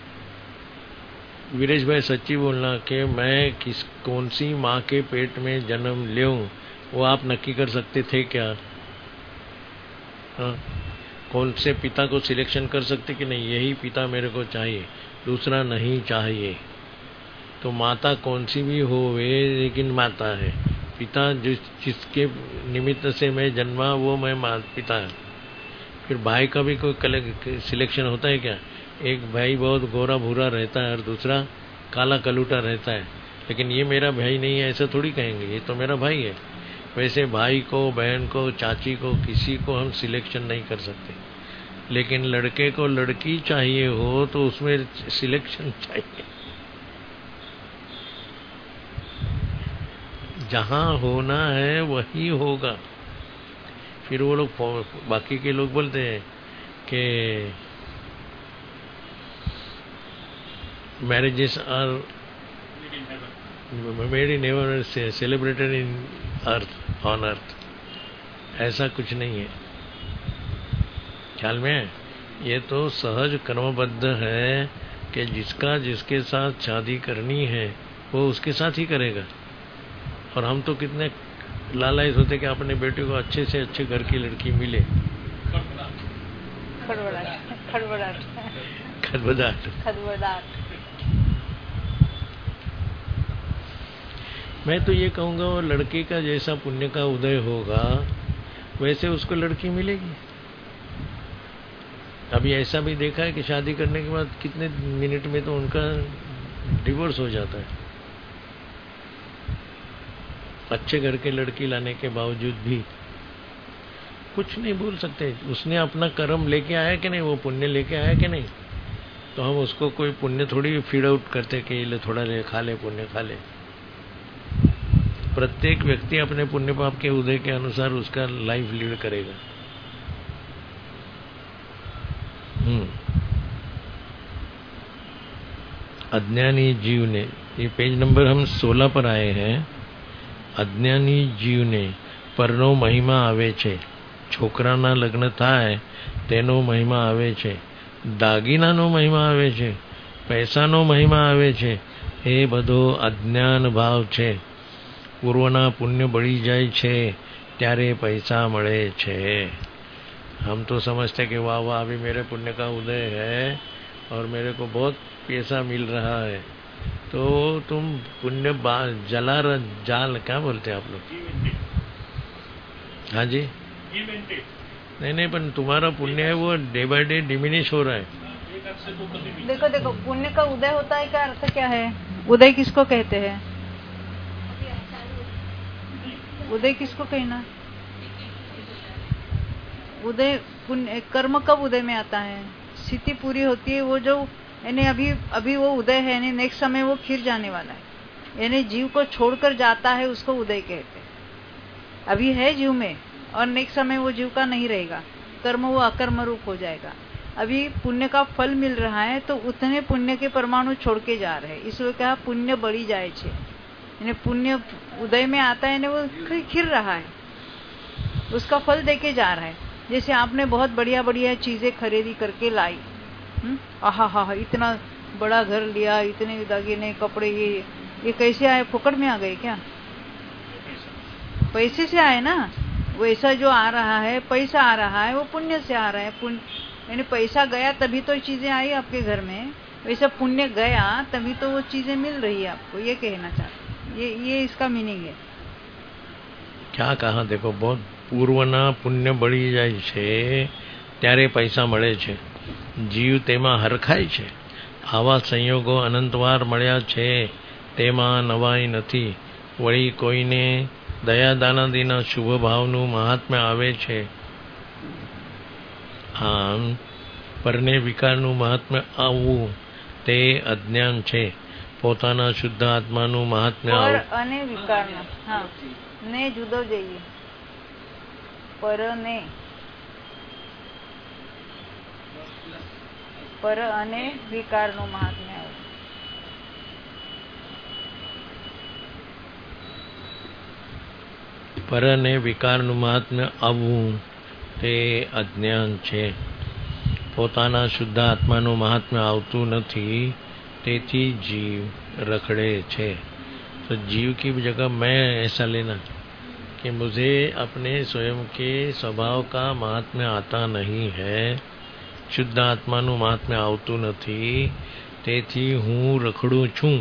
[SPEAKER 1] वीरेश भाई सच्ची बोलना कि मैं कौन सी माँ के पेट में जन्म लूँ वो आप नक्की कर सकते थे क्या? हाँ, कौन से पिता को सिलेक्शन कर सकते कि नहीं यही पिता मेरे को चाहिए, दूसरा नहीं चाहिए। तो माता कौन सी भी हो वे, लेकिन माता है। पिता जिसके निमित्त से मैं जन्मा वो मैं पिता है। फिर भाई का भी कोई सिलेक्शन होता है क्या? एक भाई बहुत गोरा भूरा रहता है और दूसरा काला कलूटा रहता है, लेकिन ये मेरा भाई नहीं है ऐसा थोड़ी कहेंगे, ये तो मेरा भाई है। वैसे भाई को, बहन को, चाची को, किसी को हम सिलेक्शन नहीं कर सकते। लेकिन लड़के को लड़की चाहिए हो तो उसमें सिलेक्शन चाहिए। जहां होना है वही होगा। फिर वो लोग, बाकी के लोग बोलते हैं कि marriages are made in heaven, celebrated in earth, on earth. ऐसा कुछ नहीं है ख्याल में। ये तो सहज कर्मबद्ध है कि जिसका जिसके साथ शादी करनी है वो उसके साथ ही करेगा। और हम तो कितने लालायित होते कि अपने बेटे को अच्छे से अच्छे घर की लड़की मिले। खदबदाट। मैं तो ये कहूँगा वो लड़के का जैसा पुण्य का उदय होगा वैसे उसको लड़की मिलेगी। अभी ऐसा भी देखा है कि शादी करने के बाद कितने मिनट में तो उनका डिवोर्स हो जाता है। अच्छे घर के लड़की लाने के बावजूद भी कुछ नहीं बोल सकते। उसने अपना कर्म लेके आया कि नहीं, वो पुण्य लेके आया कि नहीं, तो हम उसको कोई पुण्य थोड़ी फीड आउट करते कि ले थोड़ा ले खा ले, पुण्य खा ले। प्रत्येक व्यक्ति अपने पुण्य पाप के उदय के अनुसार उसका लाइफ लीड करेगा। अज्ञानी जीव ने, ये पेज नंबर हम 16 पर आए हैं। अज्ञानी जीवने પરનો મહિમા આવે છે, છોકરાના લગ્ન થાય તેનો મહિમા આવે છે, દાગીનાનો મહિમા આવે છે, પૈસાનો મહિમા આવે છે, એ બધો અજ્ઞાન ભાવ છે। પૂર્વના પુણ્ય બળી જાય છે ત્યારે પૈસા મળે છે। हम तो समझते कि वाह वाह अभी मेरे पुण्य का उदय है और मेरे को बहुत पैसा मिल रहा है, तो तुम पुण्य जाल क्या बोलते हैं आप लोग? हाँ जी, नहीं पर तुम्हारा पुण्य है वो डे बाय डे डिमिनिश हो रहा है।
[SPEAKER 2] देखो पुण्य का उदय होता है, क्या अर्थ क्या है? उदय किसको कहते हैं? उदय किसको कहना? उदय पुण्य कर्म कब उदय में आता है? स्थिति पूरी होती है वो जो यानी अभी वो उदय है, यानी नेक्स्ट समय वो खिर जाने वाला है, यानी जीव को छोड़कर जाता है, उसको उदय कहते हैं। अभी है जीव में और नेक्स्ट समय वो जीव का नहीं रहेगा, कर्म वो अकर्म रूप हो जाएगा। अभी पुण्य का फल मिल रहा है तो उतने पुण्य के परमाणु छोड़ के जा रहे हैं, इसलिए कहा पुण्य बढ़ी जाए छे। यानी पुण्य उदय में आता है, वो खिर रहा है, उसका फल देके जा रहा है। जैसे आपने बहुत बढ़िया बढ़िया चीजें खरीदी करके लाई, आहा इतना बड़ा घर लिया, इतने दागिने कपड़े, ये कैसे आए? फोकट में आ गए क्या? पैसे से आए ना। वैसा जो आ रहा है, पैसा आ रहा है, वो पुण्य से आ रहा है। पुण्य यानी पैसा गया तभी तो चीजें आई आपके घर में, वैसा पुण्य गया तभी तो वो चीजें मिल रही है आपको, ये कहना चाहते। ये इसका मीनिंग है।
[SPEAKER 1] क्या कहा? देखो, बहुत પૂર્વના પુણ્ય બળી જાય છે ત્યારે પૈસા મળે છે, જીવ તેમાં હરખાય છે। આવા સંયોગો અનંતવાર મળ્યા છે, તેમાં નવાઈ નથી। વળી કોઈને દયાદાનાદિના શુભ ભાવનું મહાત્મ્ય આવે છે। આમ પરને વિકારનું મહાત્મ્ય આવવું તે અજ્ઞાન છે। પોતાના શુદ્ધ આત્માનું મહાત્મ્ય
[SPEAKER 2] પર અને વિકારનું, હા, ને જુદો જઈએ। पर અને વિકારનું મહાત્મ્ય આવે।
[SPEAKER 1] પર અને વિકારનું મહાત્મ્ય આવવું તે અજ્ઞાન છે। પોતાના શુદ્ધ આત્માનું મહાત્મ્ય આવતું નથી, તેથી जीव रखड़े छे। तो जीव की जगह मैं ऐसा लेना कि मुझे अपने स्वयं के स्वभाव का महात्म्य आता नहीं है, शुद्ध आत्माનું महात्म्य આવતું નથી, તેથી હું રખડું છું।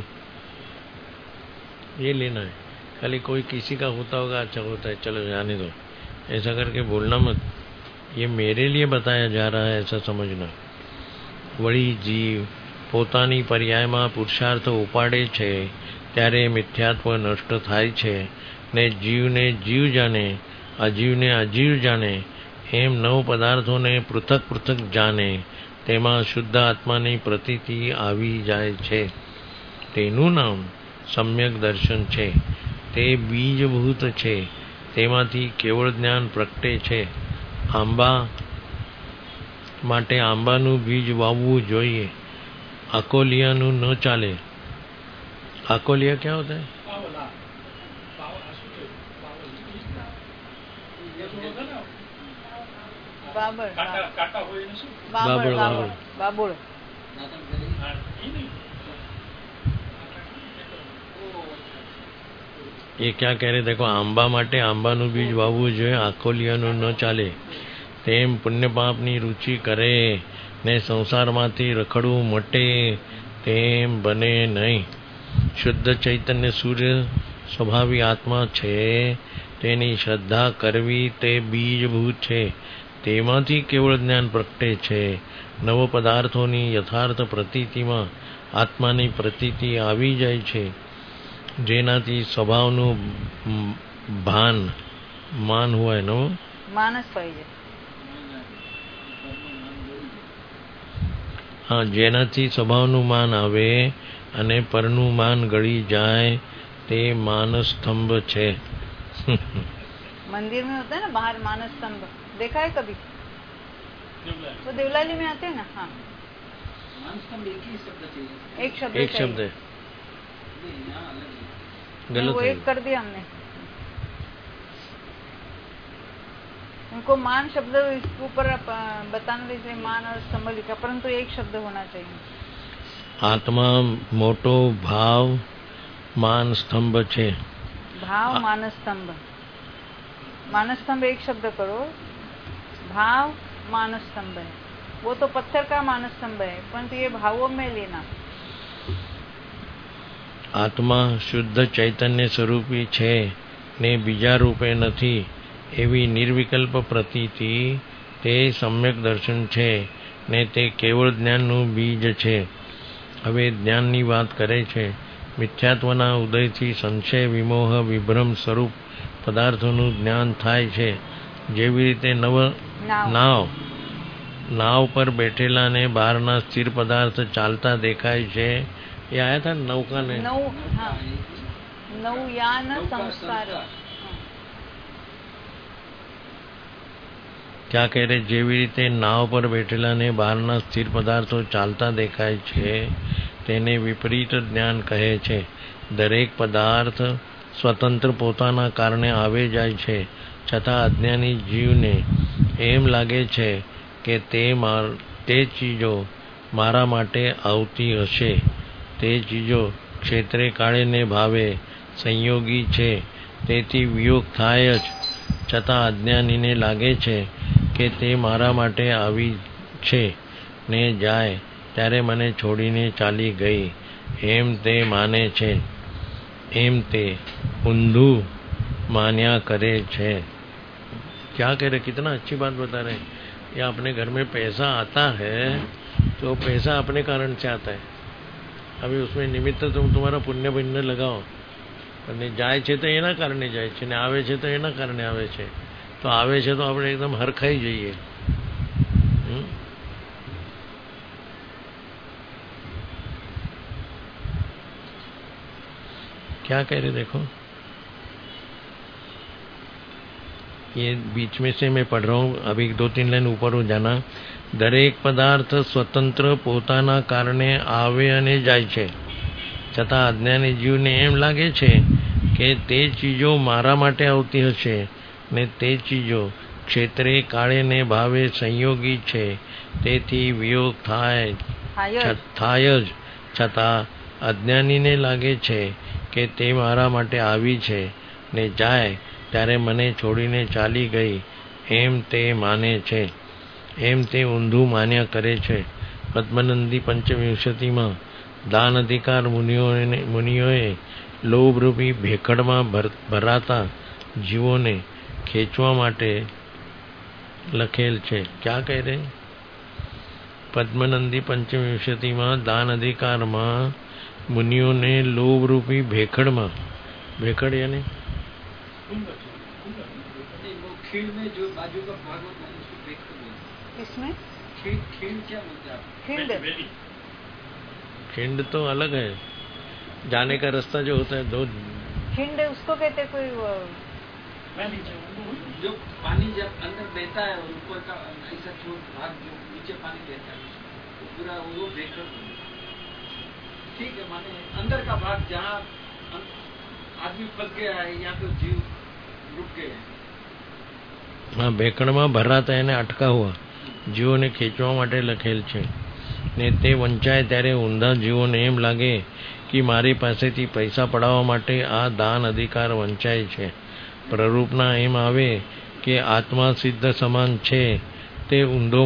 [SPEAKER 1] ये लेना है। खाली कोई किसी का होता होगा अच्छा होता है, चलो जाने दो, ऐसा करके बोलना मत। ये मेरे लिए बताया जा रहा है ऐसा समझना। वળી जीव પોતાની પર્યાયમાં પુરુષાર્થ ઉપાડે છે ત્યારે મિથ્યાત્વ નષ્ટ થાય છે ને જીવને જીવ જાણે, અજીવને અજીવ જાણે, એમ નવ પદાર્થોને પૃથક પૃથક જાણે, તેમાં શુદ્ધ આત્માની પ્રતીતિ આવી જાય છે। તેનું નામ સમ્યક દર્શન છે। તે બીજભૂત છે, તેમાંથી કેવળ જ્ઞાન પ્રગટે છે। આંબા માટે આંબાનું બીજ વાવવું જોઈએ, अकोलियाનું न ચાલે। अकोलिया क्या होता है?
[SPEAKER 2] बाबर
[SPEAKER 1] बाबर
[SPEAKER 2] बाबुड़।
[SPEAKER 1] ये क्या कह रहे? देखो, आंबा માટે આંબાનું બીજ વાવવું જોઈએ, આકોલિયાનું ન ચાલે। તેમ પુણ્ય પાપની રુચિ કરે ને સંસારમાંથી રખડવું મટે તેમ બને નહીં। શુદ્ધ ચૈતન્ય સૂર્ય સ્વભાવી આત્મા છે, તેની શ્રદ્ધા કરવી તે બીજભૂત છે, તેમાંથી કેવળ જ્ઞાન પ્રગટે છે। નવ પદાર્થોની યથાર્થ પ્રતીતિમાં આત્માની પ્રતીતિ આવી જાય છે, જેનાથી સ્વભાવનું ભાન માન હોય નો
[SPEAKER 2] માનસ પાઈ જાય।
[SPEAKER 1] हाँ, જેનાથી સ્વભાવનું માન આવે અને પરનું માન ગળી જાય તે માનસ સ્તંભ છે।
[SPEAKER 2] मंदिर में होता है ना बाहर मानस स्तंभ, देखा है कभी? वो देवलाली में आते हैं ना। हाँ, एक शब्द
[SPEAKER 1] है,
[SPEAKER 2] गलत वो एक कर दिया हमने। उनको मान शब्द इसके ऊपर बताने इसलिए मान और स्तंभ लिखा, परंतु एक शब्द होना चाहिए।
[SPEAKER 1] आत्मा मोटो भाव मान स्तंभ छे।
[SPEAKER 2] भाव मानस स्तंभ, मानस स्तंभ एक शब्द करो, भाव मानस स्तंभ है। वो तो पत्थर का मानस स्तंभ है, परंतु ये भावों में लेना।
[SPEAKER 1] आत्मा शुद्ध चैतन्य स्वरूपी छे ने बीजा रूपे नहीं, एवी निर्विकल्प प्रतीति ते सम्यक दर्शन छे ने ते केवल ज्ञानનું बीज छे। હવે જ્ઞાનની વાત કરે છે। મિથ્યાત્વના ઉદયથી સંશય, વિમોહ, વિભ્રમ સ્વરૂપ પદાર્થોનું જ્ઞાન થાય છે। જેવી રીતે નાવ પર બેઠેલાને બહારના સ્થિર પદાર્થ ચાલતા દેખાય છે। એ આયા था नौका ने
[SPEAKER 2] नौयान संस्कार।
[SPEAKER 1] क्या कह रहे? જેવી રીતે નાવ પર બેઠેલાને બહારના સ્થિર પદાર્થો ચાલતા દેખાય છે તેને વિપરીત જ્ઞાન કહે છે। દરેક પદાર્થ સ્વતંત્ર પોતાના કારણે આવે જાય છે, છતાં અજ્ઞાની જીવને એમ લાગે છે કે તે ચીજો મારા માટે આવતી હશે। તે ચીજો ક્ષેત્રે કાળે ને ભાવે સંયોગી છે, તેથી વિયોગ થાય જ, છતાં અજ્ઞાનીને લાગે છે કે તે મારા માટે આવી છે ને જાય ત્યારે મને છોડીને ચાલી ગઈ એમ તે માને છે। એમ તે ઊંધું માન્યા કરે છે। क्या कह रहे? कितना अच्छी बात बता रहे हैं। ये अपने घर में पैसा आता है तो पैसा अपने कारण से आता है। अभी उसमें निमित्त तुम्हारा पुण्य पुण्य लगाओ, અને જાય છે તો એના કારણે જાય છે ને આવે છે તો એના કારણે આવે છે। તો આવે છે તો આપણે એકદમ હરખાઈ જઈએ। क्या कह रहे? देखो, ये बीच में से मैं पढ़ रहा हूँ, अभी 2-3 लाइन ऊपर हो जाना। दरेक पदार्थ स्वतंत्र પોતાના કારણે આવે અને જાય છે, છતાં અજ્ઞાની જીવને એમ લાગે છે કે તે ચીજો મારા માટે આવતી હશે ને તે ચીજો ક્ષેત્રે કાળે ને ભાવે સંયોગી છે, તેથી વિયોગ થાય જ, છતાં અજ્ઞાનીને લાગે છે કે તે મારા માટે આવી છે ને જાય ત્યારે મને છોડીને ચાલી ગઈ એમ તે માને છે, એમ તે ઊંધું માન્યા કરે છે. પદ્મનંદી પંચવિંશતિમાં દાન અધિકાર મુનિઓએ લોભરૂપી ભેખડમાં ભરાતા જીવોને ખેંચવા માટે લખેલ છે. ક્યાં કહે રે? પદ્મનંદી પંચવિંશતિમાં દાન અધિકારમાં मुनियों ने लोभ रूपी भेखड़ में, भेखड़ यानी
[SPEAKER 3] खीर में जो बाजू का भाग होता है उसको भेखड़ बोलते हैं.
[SPEAKER 2] किसमें?
[SPEAKER 3] खीर खीर क्या बोलते हैं?
[SPEAKER 2] खिंड.
[SPEAKER 1] खिंड तो अलग है, जाने का रास्ता जो होता है दो.
[SPEAKER 2] खिंड उसको कहते कोई
[SPEAKER 3] जो पानी जब अंदर बहता है और ऊपर का ऐसा छोटा भाग जो नीचे पानी बहता है तो पूरा वो भेखड़. ठीक है, माने अंदर का भाग जहाँ आदमी फंस गया है या तो जीव रुक गए हैं.
[SPEAKER 1] हाँ, ભેખડમાં ભરાતા એને અટકા હુआ જીવોને ખેંચવા માટે લખેલ છે. ને તે વંચાય ત્યારે ઊંધા જીવોને એમ લાગે કે મારી પાસેથી પૈસા પડાવવા માટે આ દાન અધિકાર વંચાય છે. પ્રરૂપના એમ આવે કે આત્મા સિદ્ધ સમાન છે. તે ઊંધો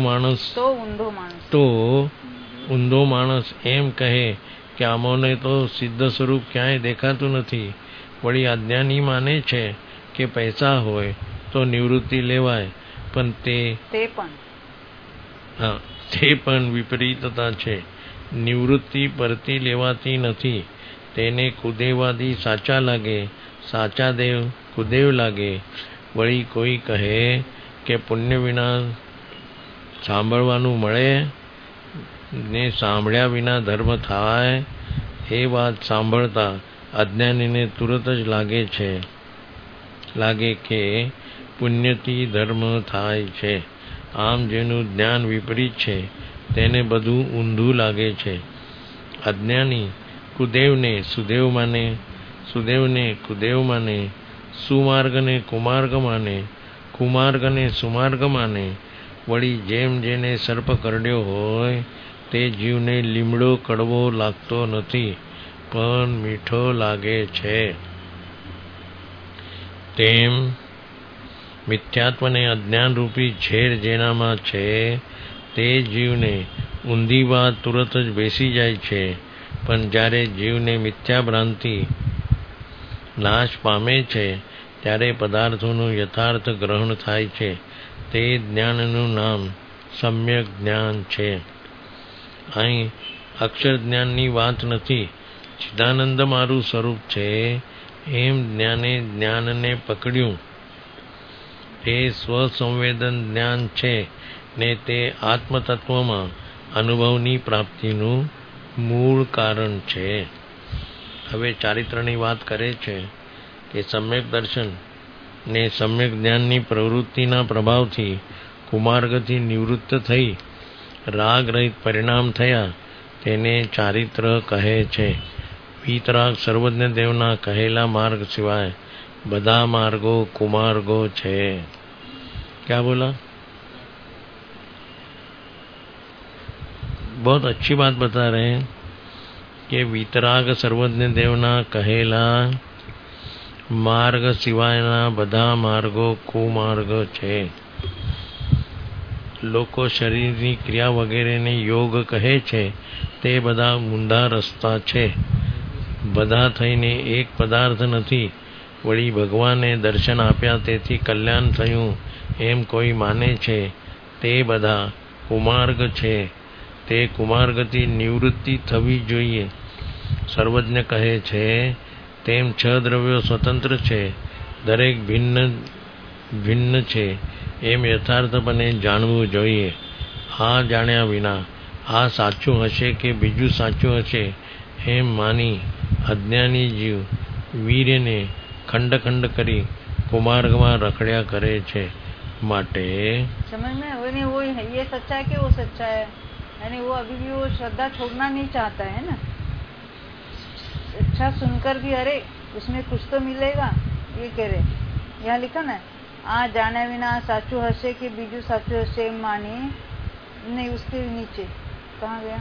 [SPEAKER 1] માણસ એમ કહે કે આમોને તો સિદ્ધ સ્વરૂપ ક્યાંય દેખાતું નથી. વળી અજ્ઞાની માને છે કે પૈસા હોય તો નિવૃત્તિ લેવાય, પણ તે પણ વિપરીતતા છે. નિવૃત્તિ પરથી લેવાતી નથી. તેને કુદેવાદી સાચા લાગે, સાચા દેવ કુદેવ લાગે. વળી કોઈ કહે કે પુણ્ય વિના સાંભળવાનું મળે ને સાંભળ્યા વિના ધર્મ થાય. એ વાત સાંભળતા અજ્ઞાનીને તુરત જ લાગે કે પુણ્યથી ધર્મ થાય છે. આમ જેનું જ્ઞાન વિપરીત છે તેને બધું ઊંધું લાગે છે. અજ્ઞાની કુદેવને સુદેવ માને, સુદેવને કુદેવ માને, સુમાર્ગને કુમાર્ગ માને, કુમાર્ગને સુમાર્ગ માને. વળી જેમ જેને સર્પ કરડ્યો હોય તે જીવને લીમડો કડવો લાગતો નથી પણ મીઠો લાગે છે. તેમ મિથ્યાત્વને અજ્ઞાનરૂપી ઝેર જેનામાં છે તે જીવને ઊંધી વાત તુરત જ બેસી જાય છે. પણ જ્યારે જીવને મિથ્યાભ્રાંતિ નાશ પામે છે ત્યારે પદાર્થોનું યથાર્થ ગ્રહણ થાય છે. તે જ્ઞાનનું નામ સમ્યક જ્ઞાન છે. અહીં અક્ષર જ્ઞાનની વાત નથી. ચિદાનંદ મારું સ્વરૂપ છે એમ જ્ઞાનને પકડ્યું. તે સ્વસંવેદન જ્ઞાન છે ને તે આત્મતત્વમાં અનુભવની પ્રાપ્તિનું મૂળ કારણ છે. હવે ચારિત્રની વાત કરે છે કે સમ્યક દર્શન ને સમ્યક જ્ઞાનની પ્રવૃત્તિના પ્રભાવથી કુમાર્ગથી નિવૃત્ત થઈ રાગ રહિત પરિણામ થયા તેને ચારિત્ર કહે છે. વીતરાગ સર્વજ્ઞ દેવના કહેલા માર્ગ સિવાય બધા માર્ગો कुमार्गो छे. क्या बोला? बहुत अच्छी बात बता रहे हैं कि वीतराग सर्वज्ञ देवना कहेला मार्ग सिवायना बधा मार्गो कुमार्ग छे. લોકો શરીરની ક્રિયા વગેરેને યોગ કહે છે તે બધા ઊંધા રસ્તા છે. બધા થઈને એક પદાર્થ નથી. વળી ભગવાને દર્શન આપ્યા તેથી કલ્યાણ થયું એમ કોઈ માને છે તે બધા કુમાર્ગ છે. તે કુમાર્ગથી નિવૃત્તિ થવી જોઈએ. સર્વજ્ઞ કહે છે તેમ 6 દ્રવ્યો સ્વતંત્ર છે, દરેક ભિન્ન છે એમ યથાર્થપણે જાણવું જોઈએ. આ જાણ્યા વિના આ સાચું હશે કે બીજું સાચું હશે એમ માની અજ્ઞાની જીવ વીર્યને खंड खंड करी कुमार्ग में रखड़िया करे छे. माटे
[SPEAKER 2] समझ में वो नहीं, वो ये सच्चा है कि वो सच्चा है, यानी वो अभी भी वो श्रद्धा छोड़ना नहीं चाहता है ना. अच्छा सुनकर भी अरे उसमें कुछ तो मिलेगा ये कह रहे. यहाँ लिखा ना आ जाने विना साचू हसे कि बीजू साचू हसे मानी नहीं. उसके नीचे कहाँ गया?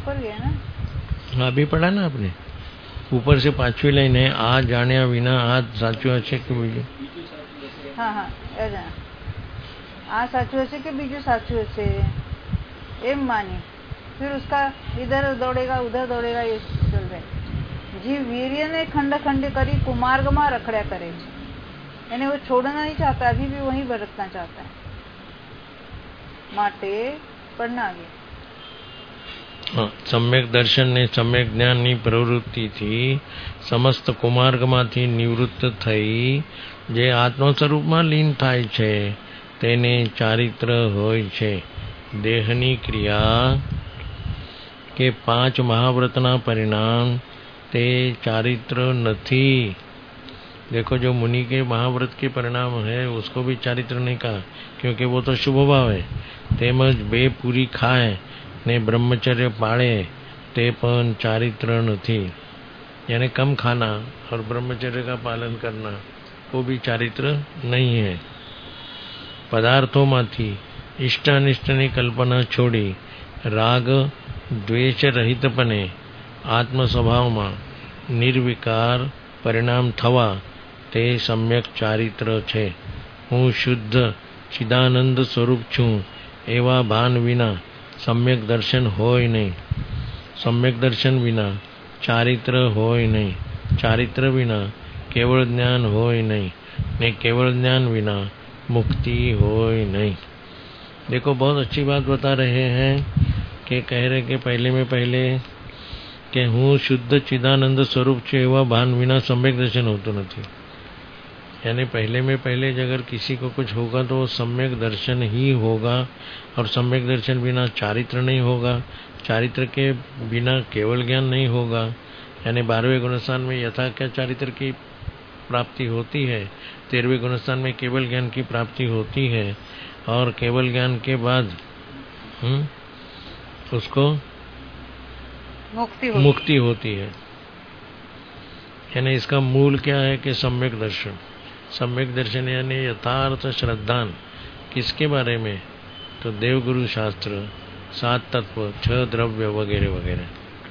[SPEAKER 2] ऊपर गए ना,
[SPEAKER 1] हाँ अभी पढ़ा ना आपने, ऊपर से 5वी लाइन है, आ जाण्या विना आ साचुं हशे के बीजું?
[SPEAKER 2] हाँ हाँ એ જ आ साचुं हशे के बीजું साचुं हशे एम मानी, फिर उसका इधर दौड़ेगा उधर दौड़ेगा, ये चल रहा है। जीव वीर्य ने खंड खंड करी कुमार्ग में रखड़ा करे, यानी वो छोड़ना नहीं चाहता, अभी भी वहीं भटकना चाहता है। माटे पढ़ना आगे।
[SPEAKER 1] सम्यक दर्शन ने सम्यक ज्ञान ની પ્રવૃત્તિથી સમસ્ત કુમાર્ગમાંથી નિવૃત્ત થઈ જે આત્મ સ્વરૂપમાં લીન થાય છે તેને ચારિત્ર હોય છે। દેહની ક્રિયા કે 5 મહાવ્રતના પરિણામ તે ચારિત્ર નથી। देखो जो मुनि के महाव्रत के परिणाम है उसको भी चारित्र नहीं कहा, क्योंकि वो तो शुभ भाव है। तेमज बे पूरी खाए ने ब्रह्मचर्य पाड़े ते पण चारित्र नहीं, यानी कम खाना और ब्रह्मचर्य का पालन करना वो भी चारित्र नहीं है। पदार्थों माथी इष्ट अनिष्ट की कल्पना छोड़ी राग द्वेष रहितपने आत्म स्वभाव में निर्विकार परिणाम थवा ते सम्यक चारित्र छे। हूँ शुद्ध चिदानंद स्वरूप छूं एवा भान विना सम्यक दर्शन होय नहीं, सम्यक दर्शन विना चारित्र होय नहीं, चारित्र विना केवल ज्ञान होय नहीं, ने केवल ज्ञान विना मुक्ति होय नहीं। देखो बहुत अच्छी बात बता रहे हैं कि कह रहे कि पहले में पहले कि हूँ शुद्ध चिदानंद स्वरूप छे एवा भान विना सम्यक दर्शन होतो नहीं, यानी पहले में पहले अगर किसी को कुछ होगा तो सम्यक दर्शन ही होगा, और सम्यक दर्शन बिना चारित्र नहीं होगा, चारित्र के बिना केवल ज्ञान नहीं होगा। यानी 12वें गुणस्थान में यथा क्या चारित्र की प्राप्ति होती है, 13वें गुणस्थान में केवल ज्ञान की प्राप्ति होती है, और केवल ज्ञान के बाद उसको मुक्ति होती है। यानी इसका मूल क्या है कि सम्यक दर्शन। सम्यक दर्शन यानी यथार्थ श्रद्धान किसके बारे में, तो देवगुरु शास्त्र, 7 तत्व, 6 द्रव्य वगैरह वगैरह।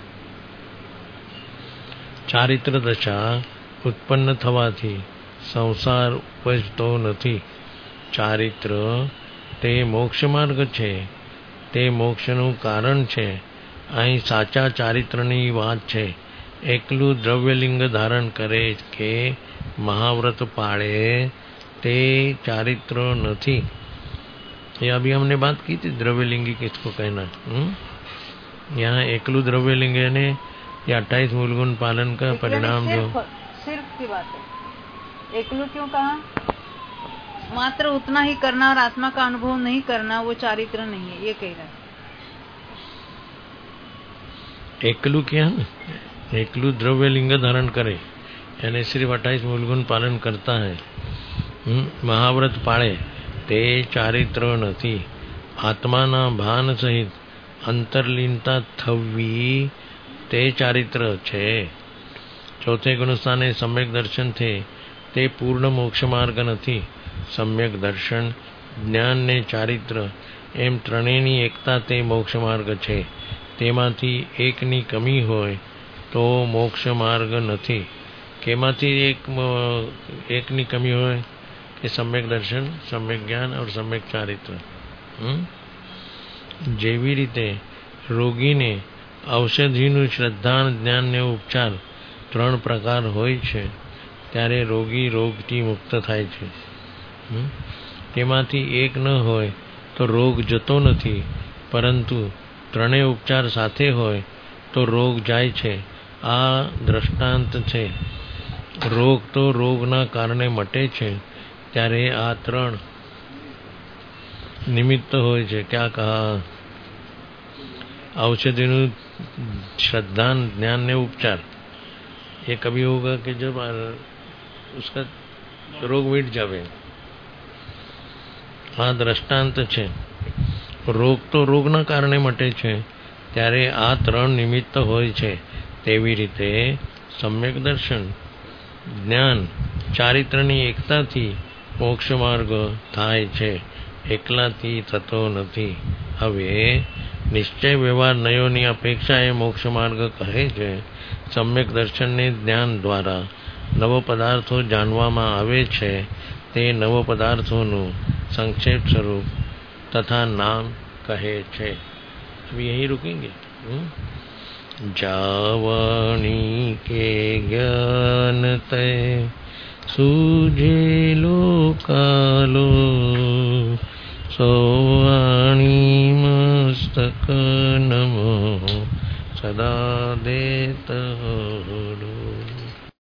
[SPEAKER 1] चारित्र दशा उत्पन्न थवाथी संसार उपजतो नहीं। चारित्र ते मोक्ष मार्ग छे, ते मोक्षનું કારણ છે। અહીં સાચા ચારિત્રની વાત છે। એકલું દ્રવ્યલિંગ ધારણ કરે કે महाव्रत पाड़े ते चारित्र नहीं। ये अभी हमने बात की थी, द्रव्यलिंगी किसको कहना। यहाँ एकलू द्रव्यलिंग ने या 28 मूलगुण पालन का परिणाम जो
[SPEAKER 2] सिर्फ की बात है। एकलू क्यों कहा? मात्र उतना ही करना और आत्मा का अनुभव नहीं करना वो चारित्र नहीं है, ये कह रहा है।
[SPEAKER 1] एकलू क्या, एकलू द्रव्यलिंग धारण करे यानी सिर्फ 28 मूलगुण पालन करता है, महाव्रत पाड़े ते चारित्र नहीं। आत्माना भान सहित अंतरलीनता थवी ते चारित्र छे। चौथे गुणस्थाने सम्यक दर्शन थे ते पूर्ण मोक्ष मार्ग नहीं। सम्यक दर्शन, ज्ञान ने चारित्र एम त्रणेयनी एकता ते मोक्ष मार्ग छे। तेमांथी एकनी कमी होय तो मोक्ष मार्ग नहीं। केमांथी एकनी कमी होय कि सम्यक दर्शन, सम्यक ज्ञान और सम्यक चारित्र। जेवी रीते रोगी ने औषधिનું श्रद्धा ज्ञान ने उपचार 3 प्रकार होय छे, त्यारे रोगी रोगथी मुक्त थाय छे। तेमांथी एक न होय तो रोग जतो नहीं, परंतु 3 उपचार साथे होय तो रोग जाय छे। आ दृष्टांत छे। रोग तो रोगना कारणे मटे छे, त्यारे आ 3 निमित्त होय छे। क्या कहा? औषधिનું श्रद्धा, ज्ञान ने उपचार। ये कभी होगा कि जब उसका रोग मिट जावे। आ दृष्टांत छे। रोग तो रोगना कारणे मटे छे, त्यारे आ 3 निमित्त होय छे। तेवी रीते सम्यक दर्शन, ज्ञान, चारित्रनी एकताथी मोक्ष मार्ग थाय छे, एकलाथी थतो नहीं। हवे નિશ્ચય વ્યવહાર નયોની અપેક્ષા એ મોક્ષ માર્ગ કહે છે. સમ્યક દર્શનને જ્ઞાન દ્વારા નવ પદાર્થો જાણવામાં આવે છે. તે નવ પદાर्थों संक्षेप स्वरूप तथा नाम कहे छे. अब यही रुकेंगे. जावणी के ज्ञान ते सूझे लोकालो सोवाणी मस्तक नमो सदा देत